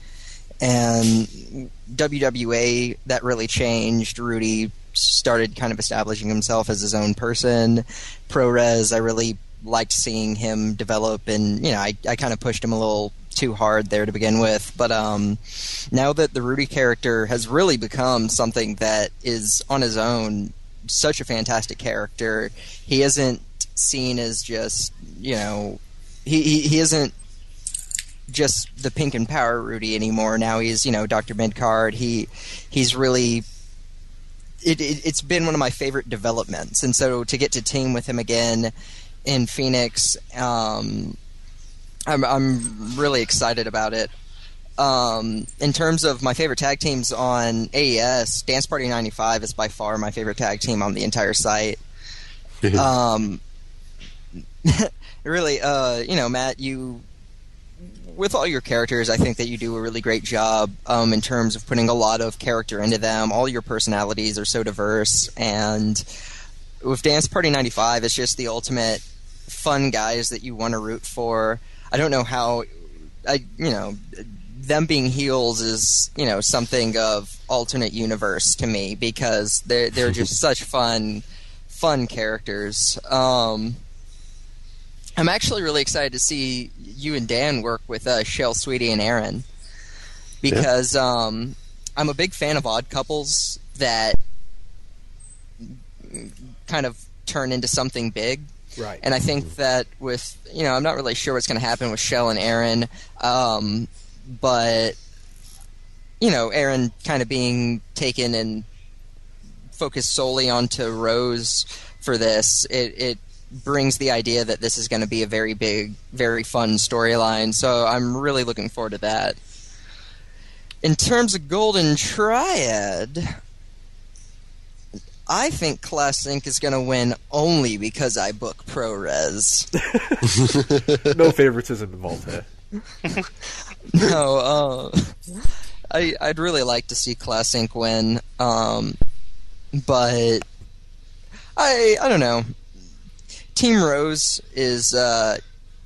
And W W A, that really changed. Rudy started kind of establishing himself as his own person. ProRes, I really liked seeing him develop, and, you know, I, I kind of pushed him a little too hard there to begin with. But um, now that the Rudy character has really become something that is on his own, such a fantastic character, he isn't seen as just, you know, he, he, he isn't just the Pink and Power Rudy anymore. Now he's, you know, Doctor Midcard. He he's really it, it it's been one of my favorite developments, and so to get to team with him again in Phoenix, um, I'm I'm really excited about it. Um, in terms of my favorite tag teams on A E S, Dance Party ninety-five is by far my favorite tag team on the entire site. um, really, uh, you know, Matt, you. With all your characters, I think that you do a really great job um, in terms of putting a lot of character into them. All your personalities are so diverse, and with Dance Party ninety-five, it's just the ultimate fun guys that you want to root for. I don't know how, I you know, them being heels is, you know, something of alternate universe to me because they're they're just such fun, fun characters. Um, I'm actually really excited to see you and Dan work with uh, Shell, Sweetie, and Aaron because yeah. um, I'm a big fan of odd couples that kind of turn into something big. Right. And I think that with, you know, I'm not really sure what's going to happen with Shell and Aaron, um, but, you know, Aaron kind of being taken and focused solely onto Rose for this, it, it brings the idea that this is going to be a very big, very fun storyline, so I'm really looking forward to that. In terms of Golden Triad, I think Class Inc is going to win only because I book ProRes. No favoritism involved here. No, uh, I, I'd really like to see Class Inc win, um, but I I don't know. Team Rose is uh,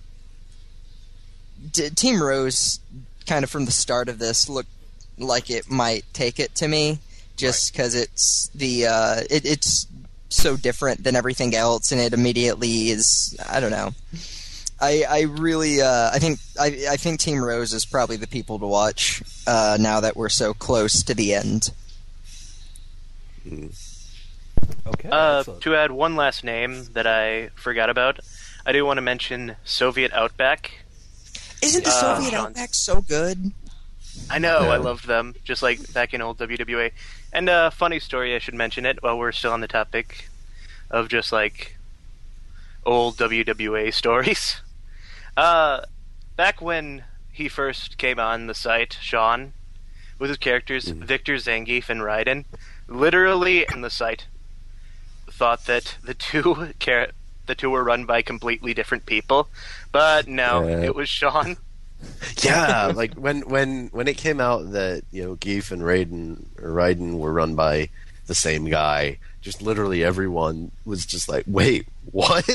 d- Team Rose kind of from the start of this looked like it might take it to me just because right. it's the uh, it, it's so different than everything else, and it immediately is, I don't know. I I really uh, I think I I think Team Rose is probably the people to watch uh, now that we're so close to the end. Mm. Okay. Uh, to add one last name that I forgot about, I do want to mention Soviet Outback. Isn't the uh, Soviet Sean. Outback so good? I know, Yeah. I loved them, just like back in old W W A. And a uh, funny story, I should mention it while we're still on the topic of just like old W W A stories. Uh, back when he first came on the site, Sean, with his characters mm. Victor, Zangief, and Raiden, literally in the site, thought that the two car- the two were run by completely different people, but no, Yeah. it was Sean. Yeah, like when when when it came out that, you know, Geef and Raiden or Raiden were run by the same guy, just literally everyone was just like, "Wait, what?"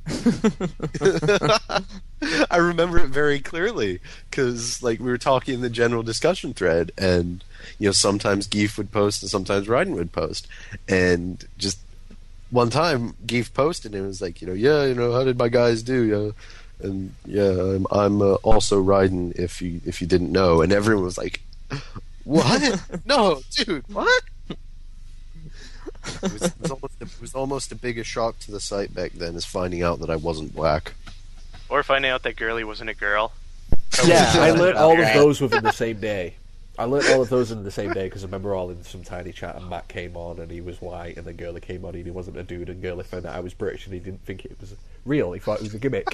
I remember it very clearly because, like, we were talking in the general discussion thread, and, you know, sometimes Geef would post and sometimes Raiden would post, and just one time Geef posted and it was like, you know, yeah, you know, how did my guys do? Yeah. And yeah, I'm, I'm uh, also Raiden. If you if you didn't know, and everyone was like, "What? No, dude, what?" It was, it was almost it was almost the biggest shock to the site back then is finding out that I wasn't black. Or finding out that Girly wasn't a girl. Yeah, I learned all of Yeah. those within the same day. I learned all of those in the same day because I remember all in some tiny chat and Matt came on and he was white and then Girly came on and he wasn't a dude and Girly found out I was British and he didn't think it was real. He thought it was a gimmick.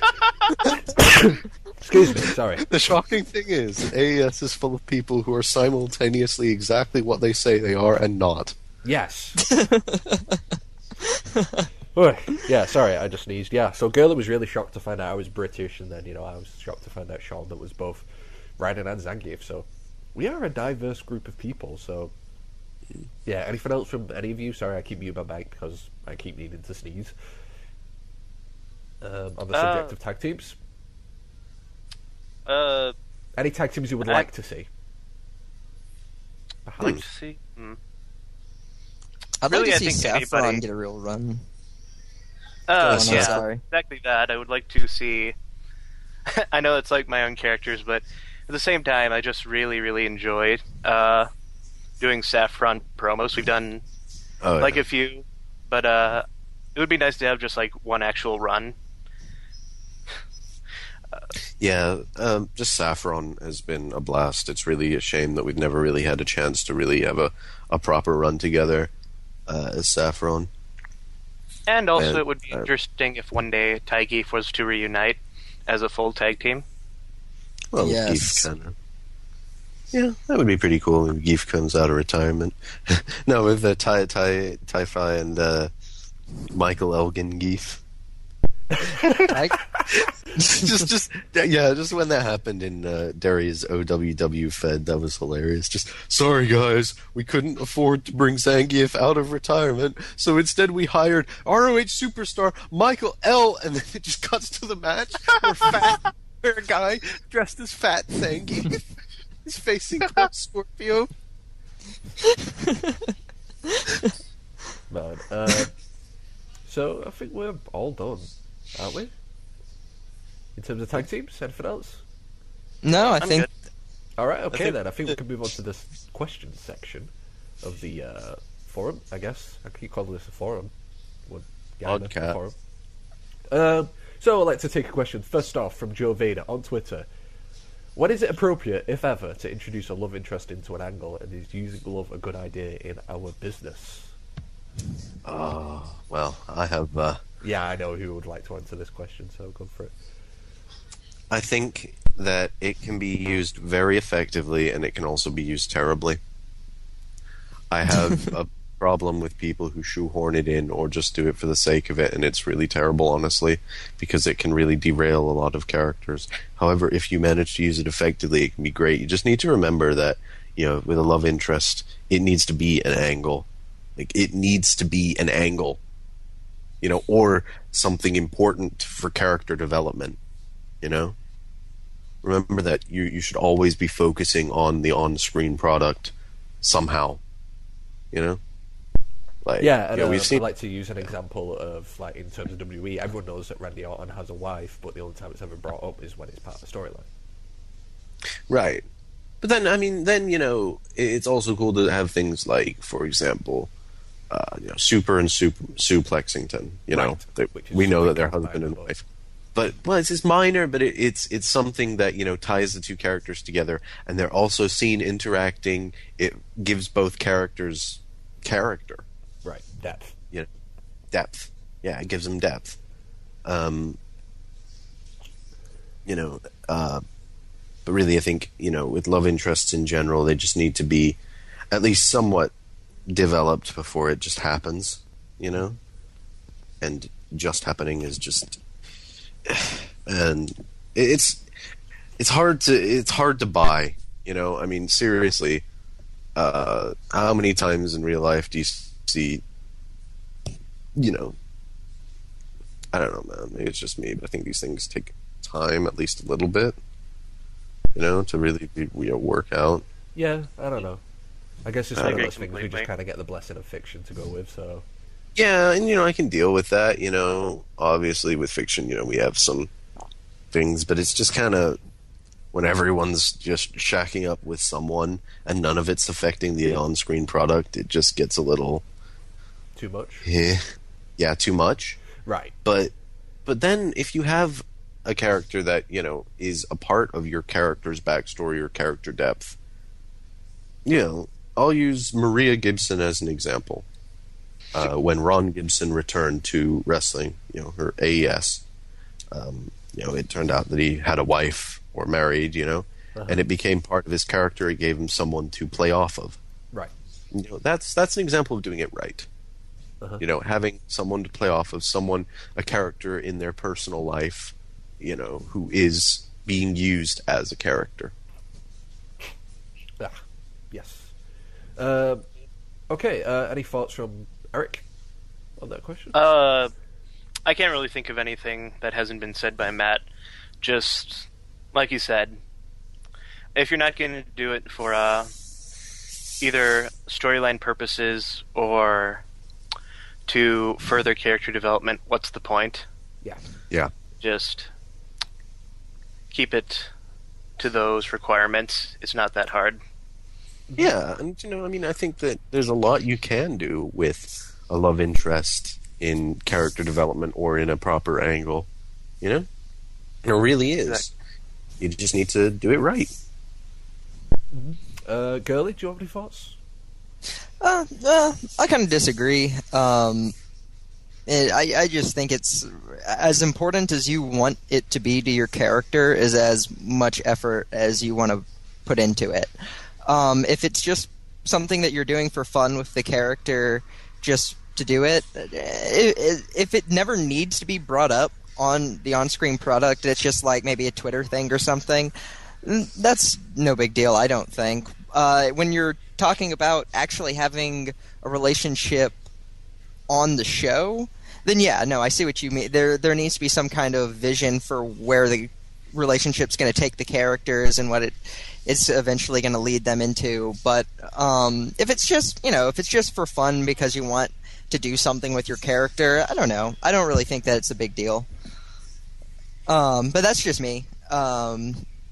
Excuse me, sorry. The shocking thing is, A E S is full of people who are simultaneously exactly what they say they are and not. Yes. Ugh. Yeah, sorry, I just sneezed. Yeah, so Girly was really shocked to find out I was British and then, you know, I was shocked to find out Sean that was both Raiden and Zangief, so we are a diverse group of people, so yeah, anything else from any of you? Sorry, I keep muting my mic because I keep needing to sneeze. Um, on the Uh, subject of tag teams, Uh, any tag teams you would I- like to see? I'd like to see. Hmm. I'd Really, like I to see think Saffron anybody- get a real run. Uh, Oh, no, yeah, sorry. exactly that. I would like to see. I know it's like my own characters, but at the same time, I just really, really enjoyed uh, doing Saffron promos. We've done Oh, like yeah. a few, but uh, it would be nice to have just like one actual run. Yeah, um, just Saffron has been a blast. It's really a shame that we've never really had a chance to really have a, a proper run together uh, as Saffron. And also, And, it would be uh, interesting if one day Taigif was to reunite as a full tag team. Well, Yes. Geef kind of. Yeah, that would be pretty cool when Geef comes out of retirement. No, with uh, Tai Tai Tai-Fi and uh, Michael Elgin Geef. I, just, just yeah, just when that happened in uh, Derry's O W W Fed, that was hilarious. Just sorry guys, we couldn't afford to bring Zangief out of retirement, so instead we hired R O H superstar Michael L. And then it just cuts to the match where fat, where a guy dressed as Fat Zangief is facing Club Scorpio. Man, uh, so I think we're all done, aren't we? In terms of tag teams, anything else? no, I I'm think good. All right, okay think- then. I think we can move on to this questions section of the uh, forum. I guess I keep calling this a forum. What Podcast. forum? Um, so I'd like to take a question first off from Joe Vader on Twitter. When is it appropriate, if ever, to introduce a love interest into an angle, and is using love a good idea in our business? Oh, well, I have. Uh, Yeah, I know who would like to answer this question, so go for it. I think that it can be used very effectively, and it can also be used terribly. I have a problem with people who shoehorn it in or just do it for the sake of it, and it's really terrible, honestly, because it can really derail a lot of characters. However, if you manage to use it effectively, it can be great. You just need to remember that, you know, with a love interest, it needs to be an angle. Like, it needs to be an angle, you know, or something important for character development, you know? Remember that you you should always be focusing on the on-screen product somehow, you know? Like, Yeah, and you know, uh, we've seen I'd like to use an example of, like, in terms of W W E, everyone knows that Randy Orton has a wife, but the only time it's ever brought up is when it's part of the storyline. right. But then, I mean, then, you know, i- it's also cool to have things like, for example, uh, you know, Super and Sup- Suplexington, you know, Right, they, which is we know that something they're husband and combinable. wife. But, well, it's just minor, but it, it's it's something that, you know, ties the two characters together, and they're also seen interacting. It gives both characters character, Right, depth. you know, depth. Yeah, it gives them depth. Um, you know, uh, but really, I think, you know, with love interests in general, they just need to be at least somewhat developed before it just happens, you know? And just happening is just, and it's it's hard to it's hard to buy, you know? I mean, seriously, uh, how many times in real life do you see, you know, I don't know, man, maybe it's just me, but I think these things take time, at least a little bit, you know, to really be, you know, work out. Yeah, I don't know. I guess it's I one of agree those things we completely. just kind of get the blessing of fiction to go with, so... Yeah, and you know, I can deal with that, you know. Obviously with fiction, you know, we have some things, but it's just kind of when everyone's just shacking up with someone and none of it's affecting the on-screen product, it just gets a little Too much? eh, yeah, too much. Right. But but then if you have a character that, you know, is a part of your character's backstory or character depth. You know, I'll use Maria Gibson as an example. Uh, when Ron Gibson returned to wrestling, you know, her A E S, um, you know, it turned out that he had a wife or married, you know, uh-huh. and it became part of his character. It gave him someone to play off of. Right. You know, that's that's an example of doing it right. Uh-huh. You know, having someone to play off of, someone, a character in their personal life, you know, who is being used as a character. Ah, yes. Uh, okay, uh, any thoughts from Eric on that question? Uh, I can't really think of anything that hasn't been said by Matt. Just, like you said, if you're not going to do it for uh, either storyline purposes or to further character development, what's the point? Yeah. Yeah. Just keep it to those requirements. It's not that hard. Yeah, and you know, I mean, I think that there's a lot you can do with a love interest in character development or in a proper angle. You know, it really is. Exactly. You just need to do it right. Mm-hmm. Uh, Girly, do you have any thoughts? Uh, uh I kind of disagree. Um, it, I I just think it's as important as you want it to be to your character is as much effort as you want to put into it. Um, if it's just something that you're doing for fun with the character, just to do it, if it never needs to be brought up on the on-screen product, it's just like maybe a Twitter thing or something, that's no big deal, I don't think. Uh, when you're talking about actually having a relationship on the show, then yeah, no, I see what you mean. There, there needs to be some kind of vision for where the relationship's going to take the characters and what it it's eventually going to lead them into. But um, if it's just, you know, if it's just for fun because you want to do something with your character, I don't know. I don't really think that it's a big deal. Um, but that's just me. Um,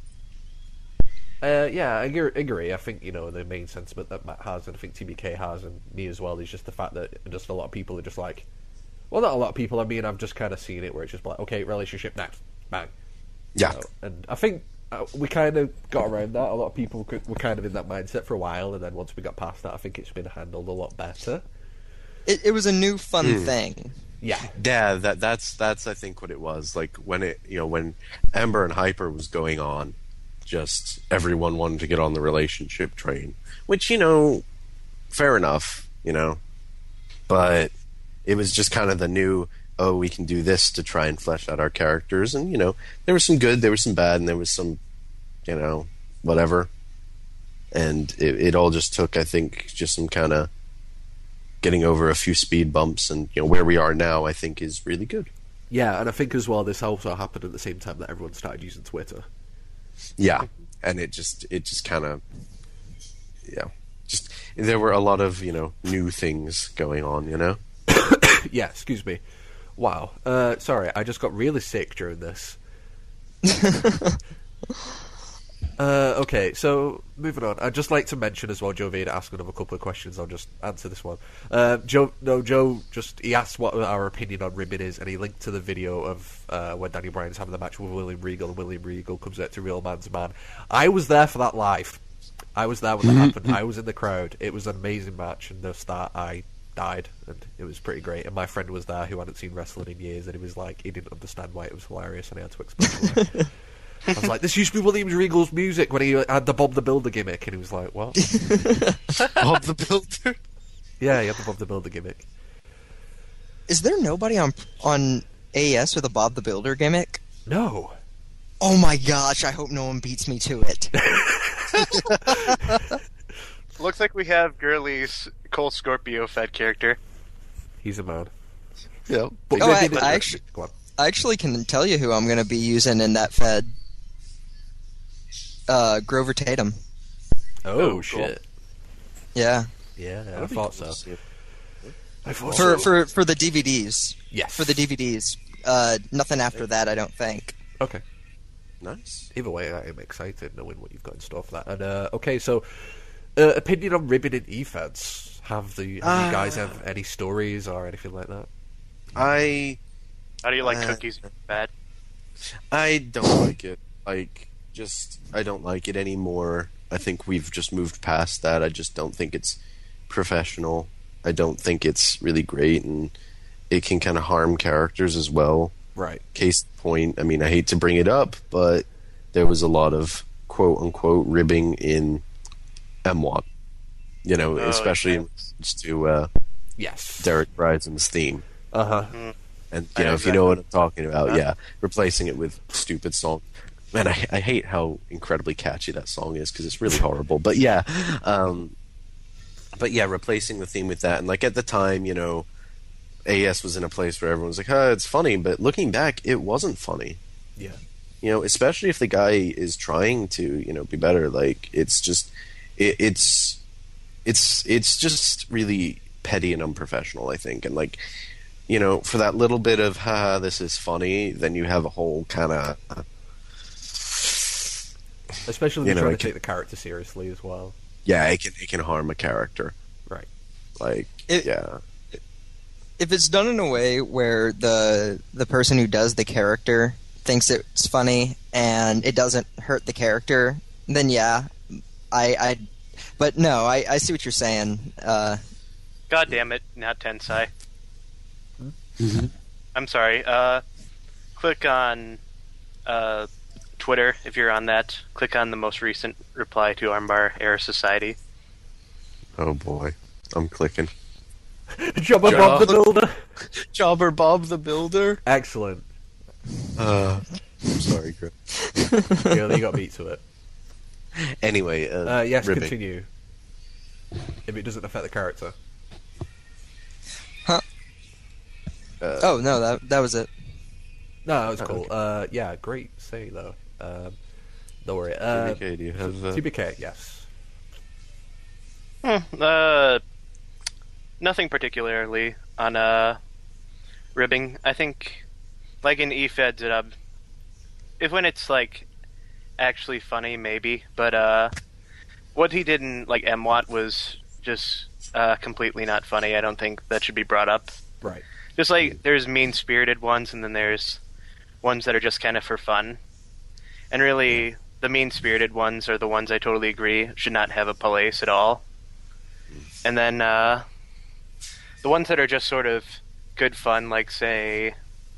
uh, yeah, I agree. I think, you know, the main sentiment that Matt has, and I think T B K has, and me as well, is just the fact that just a lot of people are just like, well, not a lot of people, I mean, I've just kind of seen it where it's just like, okay, relationship next, bang. Yeah. You know, and I think Uh, we kind of got around that. A lot of people could, were kind of in that mindset for a while, and then once we got past that, I think it's been handled a lot better. It, it was a new fun mm. thing. Yeah, yeah. That that's that's I think what it was. Like when it, you know, when Amber and Hyper was going on, just everyone wanted to get on the relationship train, which, you know, fair enough, you know, but it was just kind of the new, oh, we can do this to try and flesh out our characters. And, you know, there was some good, there was some bad, and there was some, you know, whatever. And it, it all just took, I think, just some kind of getting over a few speed bumps. And, you know, where we are now, I think, is really good. Yeah, and I think as well, this also happened at the same time that everyone started using Twitter. Yeah, and it just, it just kind of, yeah, just, there were a lot of, you know, new things going on, you know? Yeah, excuse me. Wow. Uh, sorry, I just got really sick during this. uh, okay, so moving on. I'd just like to mention as well, Joe Vader asked another couple of questions. I'll just answer this one. Uh, Joe, no, Joe just he asked what our opinion on Ribbon is, and he linked to the video of uh, when Daniel Bryan's having the match with William Regal, and William Regal comes out to Real Man's Man. I was there for that live. I was there when that happened. I was in the crowd. It was an amazing match, and the start I. died, and it was pretty great. And my friend was there who hadn't seen wrestling in years, and he was like, he didn't understand why it was hilarious, and I had to explain why. I was like, this used to be William Regal's music when he had the Bob the Builder gimmick, and he was like, what? Bob the Builder? Yeah, he had the Bob the Builder gimmick. Is there nobody on on A E S with a Bob the Builder gimmick? No. Oh my gosh, I hope no one beats me to it. Looks like we have Girly's Cole Scorpio Fed character. He's a man. Yeah. But oh, I, I, actually, I actually can tell you who I'm going to be using in that Fed. Uh, Grover Tatum. Oh, oh shit. Cool. Yeah. Yeah, I thought so. I thought for, so. For, for the D V Ds. Yes. For the D V Ds. Uh, nothing after that, I don't think. Okay. Nice. Either way, I am excited knowing what you've got in store for that. And uh, okay, so uh, opinion on Ribbon and E-Feds. Have the have uh, you guys have any stories or anything like that? I. How do you like uh, cookies? Bad. I don't like it. Like, just I don't like it anymore. I think we've just moved past that. I just don't think it's professional. I don't think it's really great, and it can kind of harm characters as well. Right. Case in point, I mean, I hate to bring it up, but there was a lot of quote unquote ribbing in M W O T. You know, Oh, especially yeah. in regards to uh, Yes. Derek Brisen's theme. Uh huh. Mm. And I you know, know if you know exactly. what I'm talking about, Huh? yeah, replacing it with stupid song. Man, I, I hate how incredibly catchy that song is because it's really horrible. But yeah, um, but yeah, replacing the theme with that, and like at the time, you know, A E S was in a place where everyone was like, "Huh, it's funny," but looking back, it wasn't funny. Yeah. You know, especially if the guy is trying to, you know, be better. Like it's just, it, it's, it's, it's just really petty and unprofessional. I think, and like. You know, for that little bit of "ha, this is funny," then you have a whole kind of Especially if You you're know, trying it to take the character seriously as well. yeah, it can it can harm a character. Right. Like, It- yeah, If it's done in a way where the the person who does the character thinks it's funny and it doesn't hurt the character, then yeah, I, I but no, I, I see what you're saying. Uh, God damn it, not Tensai. Mhm. I'm sorry. Uh, click on uh, Twitter if you're on that. Click on the most recent reply to Armbar Air Society. oh boy, I'm clicking. Jobber Bob the Builder. Jobber Bob the Builder. Excellent. Uh, I'm sorry, Chris. Yeah, you got beat to it. Anyway, uh, Uh, yes, ribbing. continue. If it doesn't affect the character. Uh, oh no, that that was it. No, that was Oh, cool. okay. Uh, yeah, great say though. Um, don't worry. Uh, T B K, do you have? Uh, T B K, yes. Hmm, uh, nothing particularly on uh, ribbing. I think, like in E F E D, uh, if when it's like actually funny, maybe. But uh, what he did in like M W O T was just uh, completely not funny. I don't think that should be brought up. Right. Just like there's mean-spirited ones, and then there's ones that are just kind of for fun. And really, the mean-spirited ones are the ones I totally agree should not have a place at all. And then uh, the ones that are just sort of good fun, like say,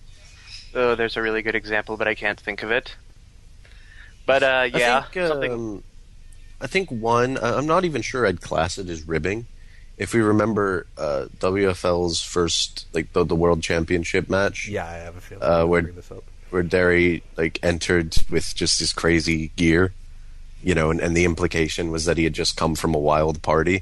oh, there's a really good example, but I can't think of it. But uh, yeah, I think, something. um, I think one. I- I'm not even sure I'd class it as ribbing. If we remember uh, W F L's first, like the, the World Championship match, Yeah, I have a feeling. Uh, I'll where- bring this up. where Derry like entered with just his crazy gear, you know, and, and the implication was that he had just come from a wild party.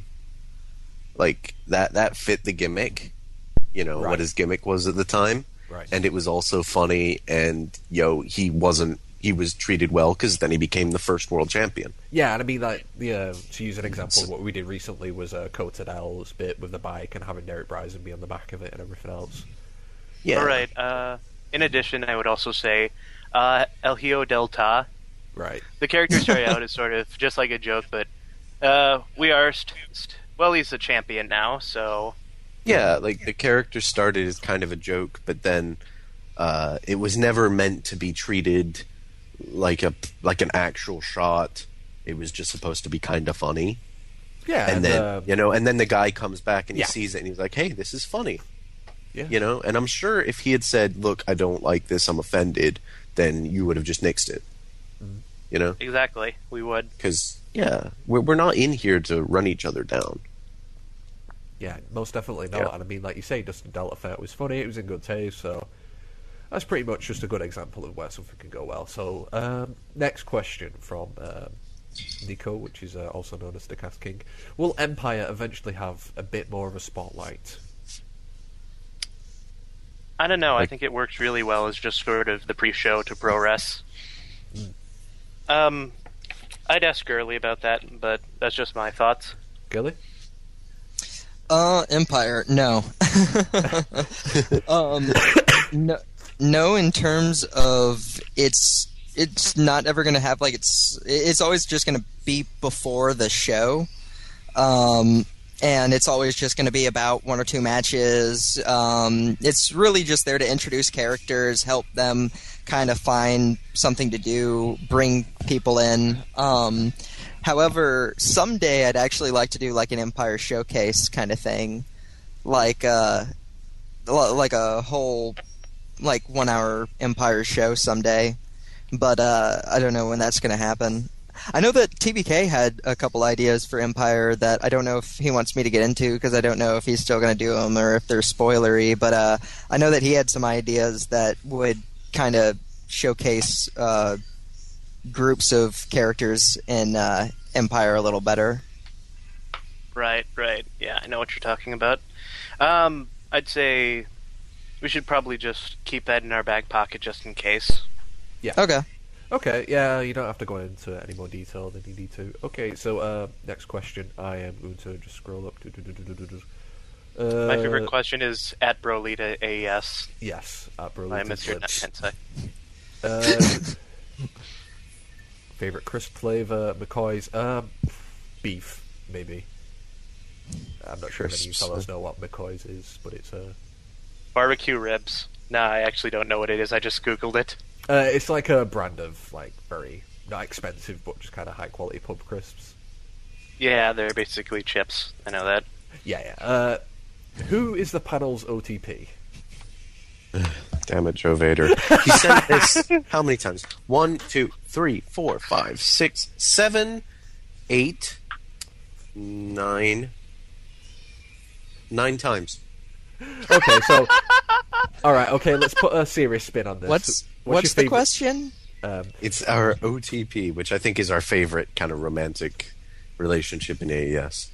Like that that fit the gimmick, you know, Right. what his gimmick was at the time, Right. and it was also funny. And yo, he wasn't. He was treated well because then he became the first world champion. Yeah, and I mean, like, the, uh, to use an example, what we did recently was uh, Coated Owl's bit with the bike and having Derek Bryson be on the back of it and everything else. Yeah, All right. Uh, in addition, I would also say uh, El Hijo del Ta. Right. The character started out as sort of just like a joke, but uh, we are st- st- well, he's a champion now, so Yeah, like the character started as kind of a joke, but then uh, it was never meant to be treated like a like an actual shot. It was just supposed to be kind of funny. Yeah, And then uh, you know, and then the guy comes back and he Yeah. sees it and he's like, "Hey, this is funny." yeah. You know, and I'm sure if he had said, "Look, I don't like this. I'm offended," then you would have just nixed it. Mm-hmm. You know, exactly, we would. because yeah, we're we're not in here to run each other down. Yeah, most definitely not. Yeah. And I mean, like you say, Dustin Delta Fair was funny, it was in good taste, so that's pretty much just a good example of where something can go well. So, um, next question from um, Nico, which is uh, also known as the Cast King. Will Empire eventually have a bit more of a spotlight? I don't know. I Like- think it works really well as just sort of the pre-show to Pro Res. Um, I'd ask Gurley about that, but that's just my thoughts. Gilly? Uh, Empire, no. um, no, no. In terms of it's, it's not ever going to have like it's. It's always just going to be before the show, um, and it's always just going to be about one or two matches. Um, it's really just there to introduce characters, help them kind of find something to do, bring people in. Um, however, someday I'd actually like to do like an Empire showcase kind of thing, like uh, like a whole like one hour Empire show someday. But uh, I don't know when that's going to happen. I know that T B K had a couple ideas for Empire that I don't know if he wants me to get into because I don't know if he's still going to do them or if they're spoilery. But uh, I know that he had some ideas that would kind of showcase uh, groups of characters in uh, Empire a little better. Right, right. Yeah, I know what you're talking about. Um, I'd say we should probably just keep that in our back pocket just in case. Yeah. Okay. Okay, yeah, you don't have to go into any more detail than you need to. Okay, so uh, next question. I am going to just scroll up. Uh, My favorite question is at Brolita A E S. Yes, at Brolita. I miss your Tensei. Uh, favorite crisp flavor, McCoy's. Um, beef, maybe. I'm not sure if any of you fellows know what McCoy's is, but it's a uh... barbecue ribs. Nah, I actually don't know what it is. I just googled it. Uh, it's like a brand of like very not expensive but just kind of high quality pub crisps. Yeah, they're basically chips. I know that. Yeah, yeah. Uh, who is the panel's O T P? Damn it, Joe Vader. He sent this how many times? One, two, three, four, five, six, seven, eight, nine, nine times. Okay, so all right. Okay, let's put a serious spin on this. What's What's, what's the question? Um, It's our O T P, which I think is our favorite kind of romantic relationship in A E S.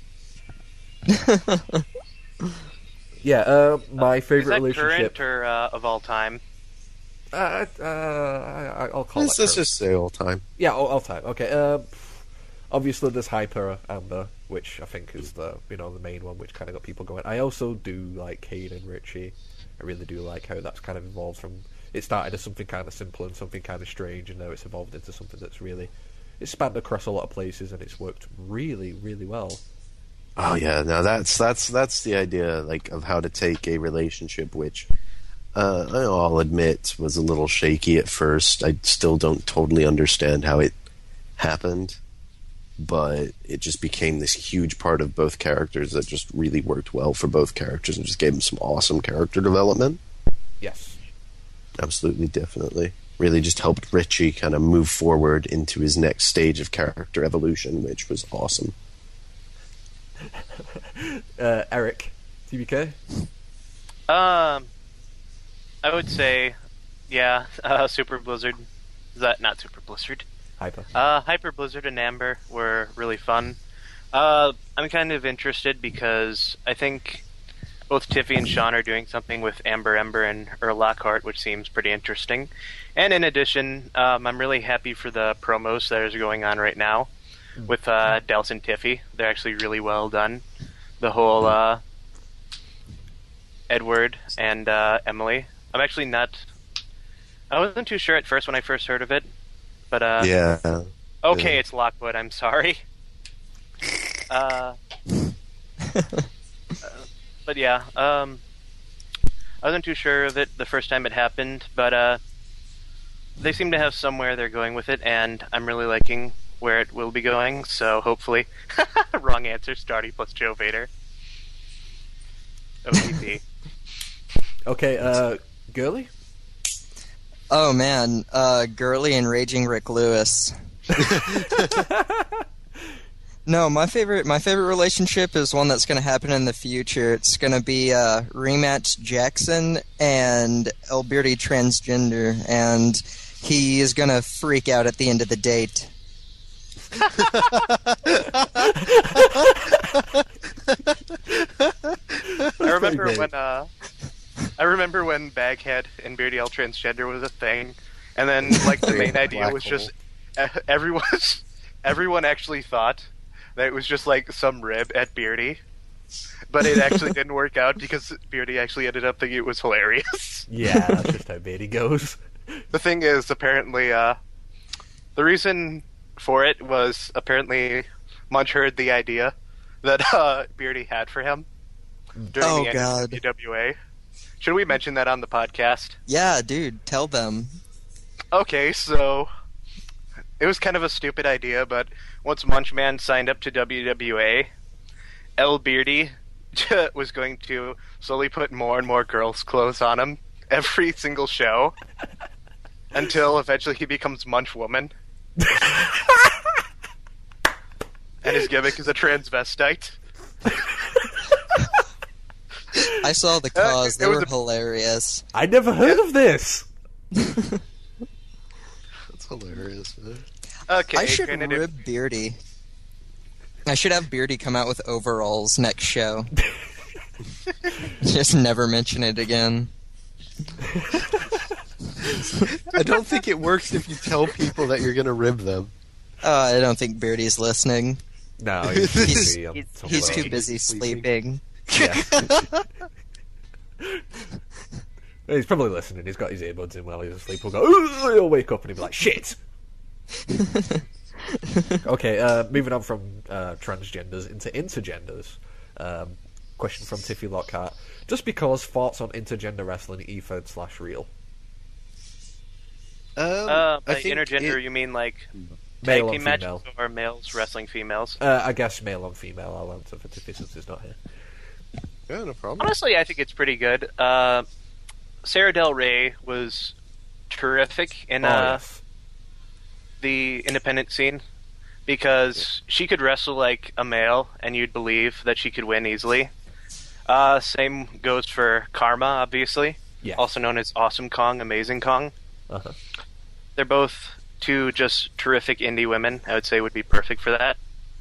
yeah, uh, my Is favorite that relationship. current or uh, of all time? Uh, uh, I, I'll call Let's, it. let's current. just say all time. Yeah, all, all time. Okay. Uh, obviously, there's Hyper Amber, which I think is the you know the main one, which kind of got people going. I also do like Cade and Richie. I really do like how that's kind of evolved from. It started as something kind of simple and something kind of strange, and now it's evolved into something that's really it's spanned across a lot of places, and it's worked really, really well. Oh yeah, now that's that's that's the idea, like of how to take a relationship which uh, I'll admit was a little shaky at first. I still don't totally understand how it happened, but it just became this huge part of both characters that just really worked well for both characters and just gave them some awesome character development. Yes. Absolutely, definitely. Really just helped Richie kind of move forward into his next stage of character evolution, which was awesome. uh, Eric, T B K? Um, I would say, yeah, uh, Super Blizzard. Is that not Super Blizzard? Hyper. Uh, Hyper Blizzard and Amber were really fun. Uh, I'm kind of interested because I think both Tiffy and Sean are doing something with Amber Ember and Earl Lockhart, which seems pretty interesting. And in addition, um, I'm really happy for the promos that are going on right now with uh, Dels and Tiffy. They're actually really well done. The whole uh, Edward and uh, Emily. I'm actually not... I wasn't too sure at first when I first heard of it, but... Uh, Yeah. Okay, Yeah. it's Lockwood, I'm sorry. uh... But yeah, um, I wasn't too sure of it the first time it happened, but uh, they seem to have somewhere they're going with it, and I'm really liking where it will be going, so hopefully... Wrong answer, Starty plus Joe Vader. O T P. Okay, uh, Girly? Oh man, uh, Gurley and Raging Rick Lewis. No, my favorite my favorite relationship is one that's going to happen in the future. It's going to be uh, Rematch Jackson and El Beardy Transgender, and he is going to freak out at the end of the date. I remember when uh, I remember when Baghead and Beardy L Transgender was a thing, and then like the main idea Black was hole. just uh, everyone everyone actually thought that it was just like some rib at Beardy, but it actually didn't work out because Beardy actually ended up thinking it was hilarious. Yeah, that's just how Beardy goes. The thing is, apparently, uh, the reason for it was apparently Munch heard the idea that uh, Beardy had for him during Oh, the end God. of W W A. Should we mention that on the podcast? Yeah, dude, tell them. Okay, so it was kind of a stupid idea, but once Munchman signed up to W W A, El Beardy was going to slowly put more and more girls' clothes on him every single show until eventually he becomes Munch Woman. And his gimmick is a transvestite. I saw the cause. Uh, They it was were a- hilarious. I never heard of this. That's hilarious, man. Okay, I should granted, it- rib Beardy. I should have Beardy come out with overalls next show. Just never mention it again. I don't think it works if you tell people that you're going to rib them. Uh, I don't think Beardy's listening. No, he's, He's- busy on he's- some He's level. too busy Sleeping. sleeping. Yeah. He's probably listening. He's got his earbuds in while he's asleep. He'll go, "Ooh," he'll wake up and he'll be like, shit! Okay, uh, moving on from uh, transgenders into intergenders. Um, question from Tiffy Lockhart. Just because thoughts on intergender wrestling, E-Fed slash real? Um, uh, by I think intergender, it- you mean like Male tag on team matches female. or males wrestling females? Uh, I guess male on female. I'll answer for Tiffy since he's not here. Yeah, no problem. Honestly, I think it's pretty good. Uh, Sarah Del Rey was terrific in Oh, uh, yes. the independent scene because she could wrestle like a male, and you'd believe that she could win easily. Uh, same goes for Karma, obviously, Yeah. also known as Awesome Kong, Amazing Kong. Uh-huh. They're both two just terrific indie women. I would say would be perfect for that.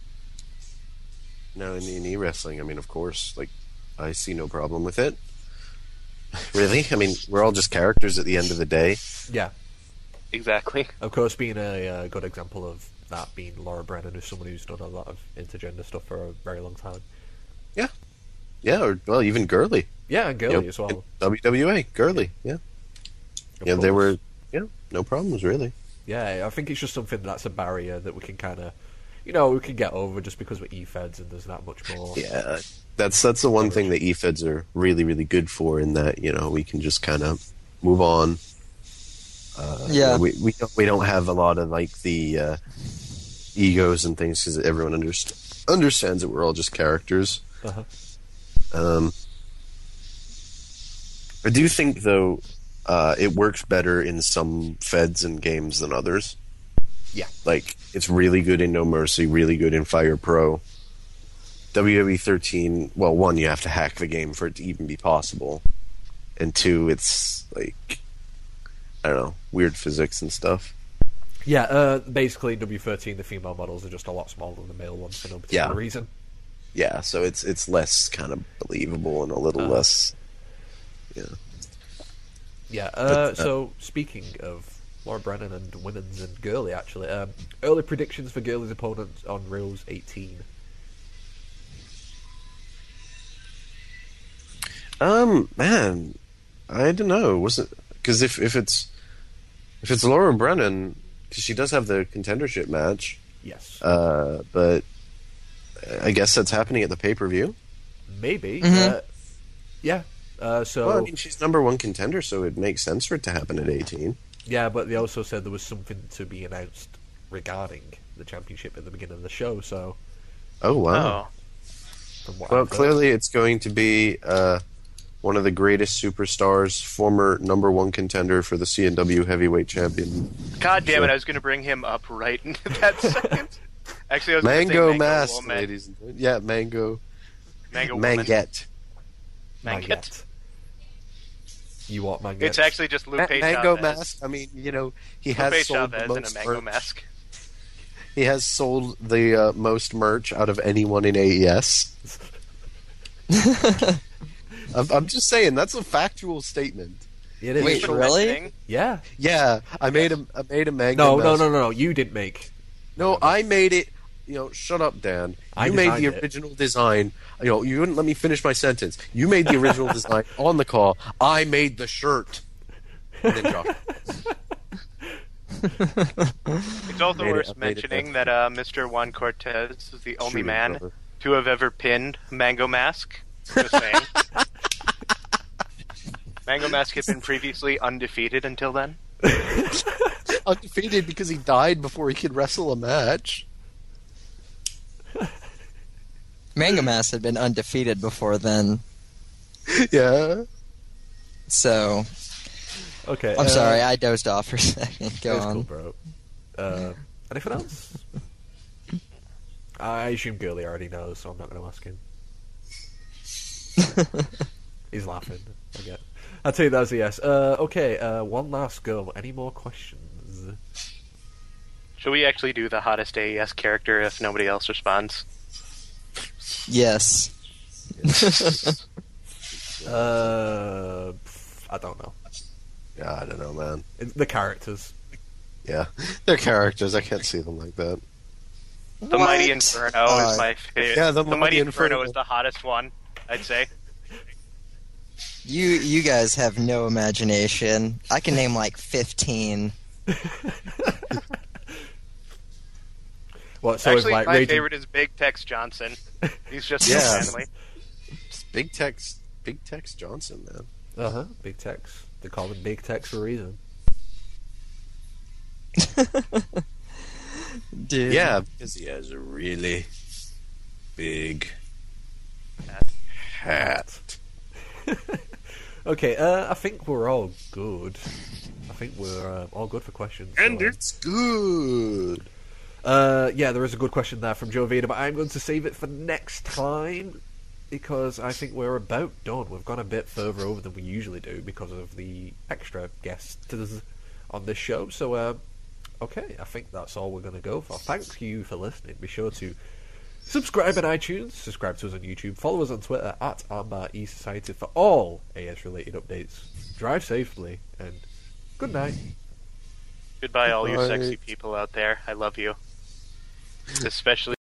No, in, in e-wrestling, I mean, of course, like, I see no problem with it. Really? I mean, we're all just characters at the end of the day. Yeah. Exactly. Of course, being a uh, good example of that being Laura Brennan, who's someone who's done a lot of intergender stuff for a very long time. Yeah. Yeah, or, well, even Girly. Yeah, and Girly You know, as well. in W W A, Girly, yeah. Of Yeah, they course. were, yeah, no problems, really. Yeah, I think it's just something that's a barrier that we can kind of, you know, we can get over just because we're E-Feds and there's that much more. Yeah, that's that's the one thing that E-Feds are really, really good for, in that, you know, we can just kind of move on. Uh, Yeah. We, we, don't, we don't have a lot of, like, the uh, egos and things, because everyone underst- understands that we're all just characters. Uh-huh. Um, I do think, though, uh, it works better in some feds and games than others. Yeah. Like, it's really good in No Mercy, really good in Fire Pro. W W E thirteen, well, one, you have to hack the game for it to even be possible. And two, it's, like, I don't know, weird physics and stuff. Yeah, uh, basically W thirteen, the female models are just a lot smaller than the male ones for no particular Yeah. reason. Yeah, so it's it's less kind of believable and a little Uh-huh. less... Yeah. Yeah, uh, But, uh, so speaking of Laura Brennan and women's and Girly, actually, um, early predictions for Girly's opponents on Rose eighteen. Um, man, I don't know. Was it because if if it's if it's Laura Brennan, because she does have the contendership match, Yes. uh, but I guess that's happening at the pay per view. Maybe. Mhm. Uh, yeah. Uh, so, Well, I mean, she's number one contender, so it makes sense for it to happen at eighteen. yeah, but they also said there was something to be announced regarding the championship at the beginning of the show, so Oh wow! Oh. from what Well, I've heard- clearly it's going to be uh, one of the greatest superstars, former number one contender for the C N W Heavyweight Champion, God damn it! Sure. I was going to bring him up right in that second. Actually, I was gonna say Mango Mango Mask, Woman. ladies and gentlemen. Yeah, Mango Mango Woman. Manget. Manget. Manget. You want Manget? It's actually just Lupe Ma- Mango Chavez. Mask. I mean, you know, he has Lupe sold Chavez the in a most mango merch. mask. He has sold the uh, most merch out of anyone in A E S. I'm, I'm just saying that's a factual statement. It is. Wait, But really? mentioning- Yeah. Yeah, I made a I made a mango. No, no, mask. no, no, no. You didn't make. No, I made it. You know, shut up, Dan. I You made the designed it. original design. You know, you wouldn't let me finish my sentence. You made the original design on the call. I made the shirt. And then Josh. It's also Made it- worth I made it mentioning better. that uh, Mister Juan Cortez is the only Shoot, man brother. to have ever pinned Mango Mask. Just saying. Mango Mask had been previously undefeated until then. Undefeated because he died before he could wrestle a match. Manga Mass had been undefeated before then, Yeah. so Okay. I'm uh, sorry, I dozed off for a second. Go it's on. cool, bro. Uh, anything else? I assume Girly already knows, so I'm not going to ask him. He's laughing. I get. I'll tell you that's a yes. Uh, okay. Uh, one last go. Any more questions? Should we actually do the hottest A E S character if nobody else responds? Yes. Uh, I don't know. Yeah, I don't know, man. It's the characters. Yeah. They're characters. I can't see them like that. The What? Mighty Inferno Uh, is my favorite. yeah, the the Mighty Mighty Inferno Inferno. is the hottest one, I'd say. You you guys have no imagination. I can name like fifteen. What? So Actually, it's like my rating... favorite is Big Tex Johnson. He's just Yeah. so manly. It's Big Tex, Big Tex Johnson, man. Uh huh. Big Tex. They call him Big Tex for a reason. Dude. Yeah, because he has a really big hat. Okay. Uh, I think we're all good. I think we're uh, all good for questions. And so, it's good. Uh, yeah, there is a good question there from Joe Vader, but I'm going to save it for next time because I think we're about done. We've gone a bit further over than we usually do because of the extra guests on this show. So, uh, okay, I think that's all we're going to go for. Thank you for listening. Be sure to subscribe on iTunes, subscribe to us on YouTube, follow us on Twitter at Armbar E Society for all A S related updates. Drive safely and good night. Goodbye, all you Goodbye. sexy people out there. I love you. Especially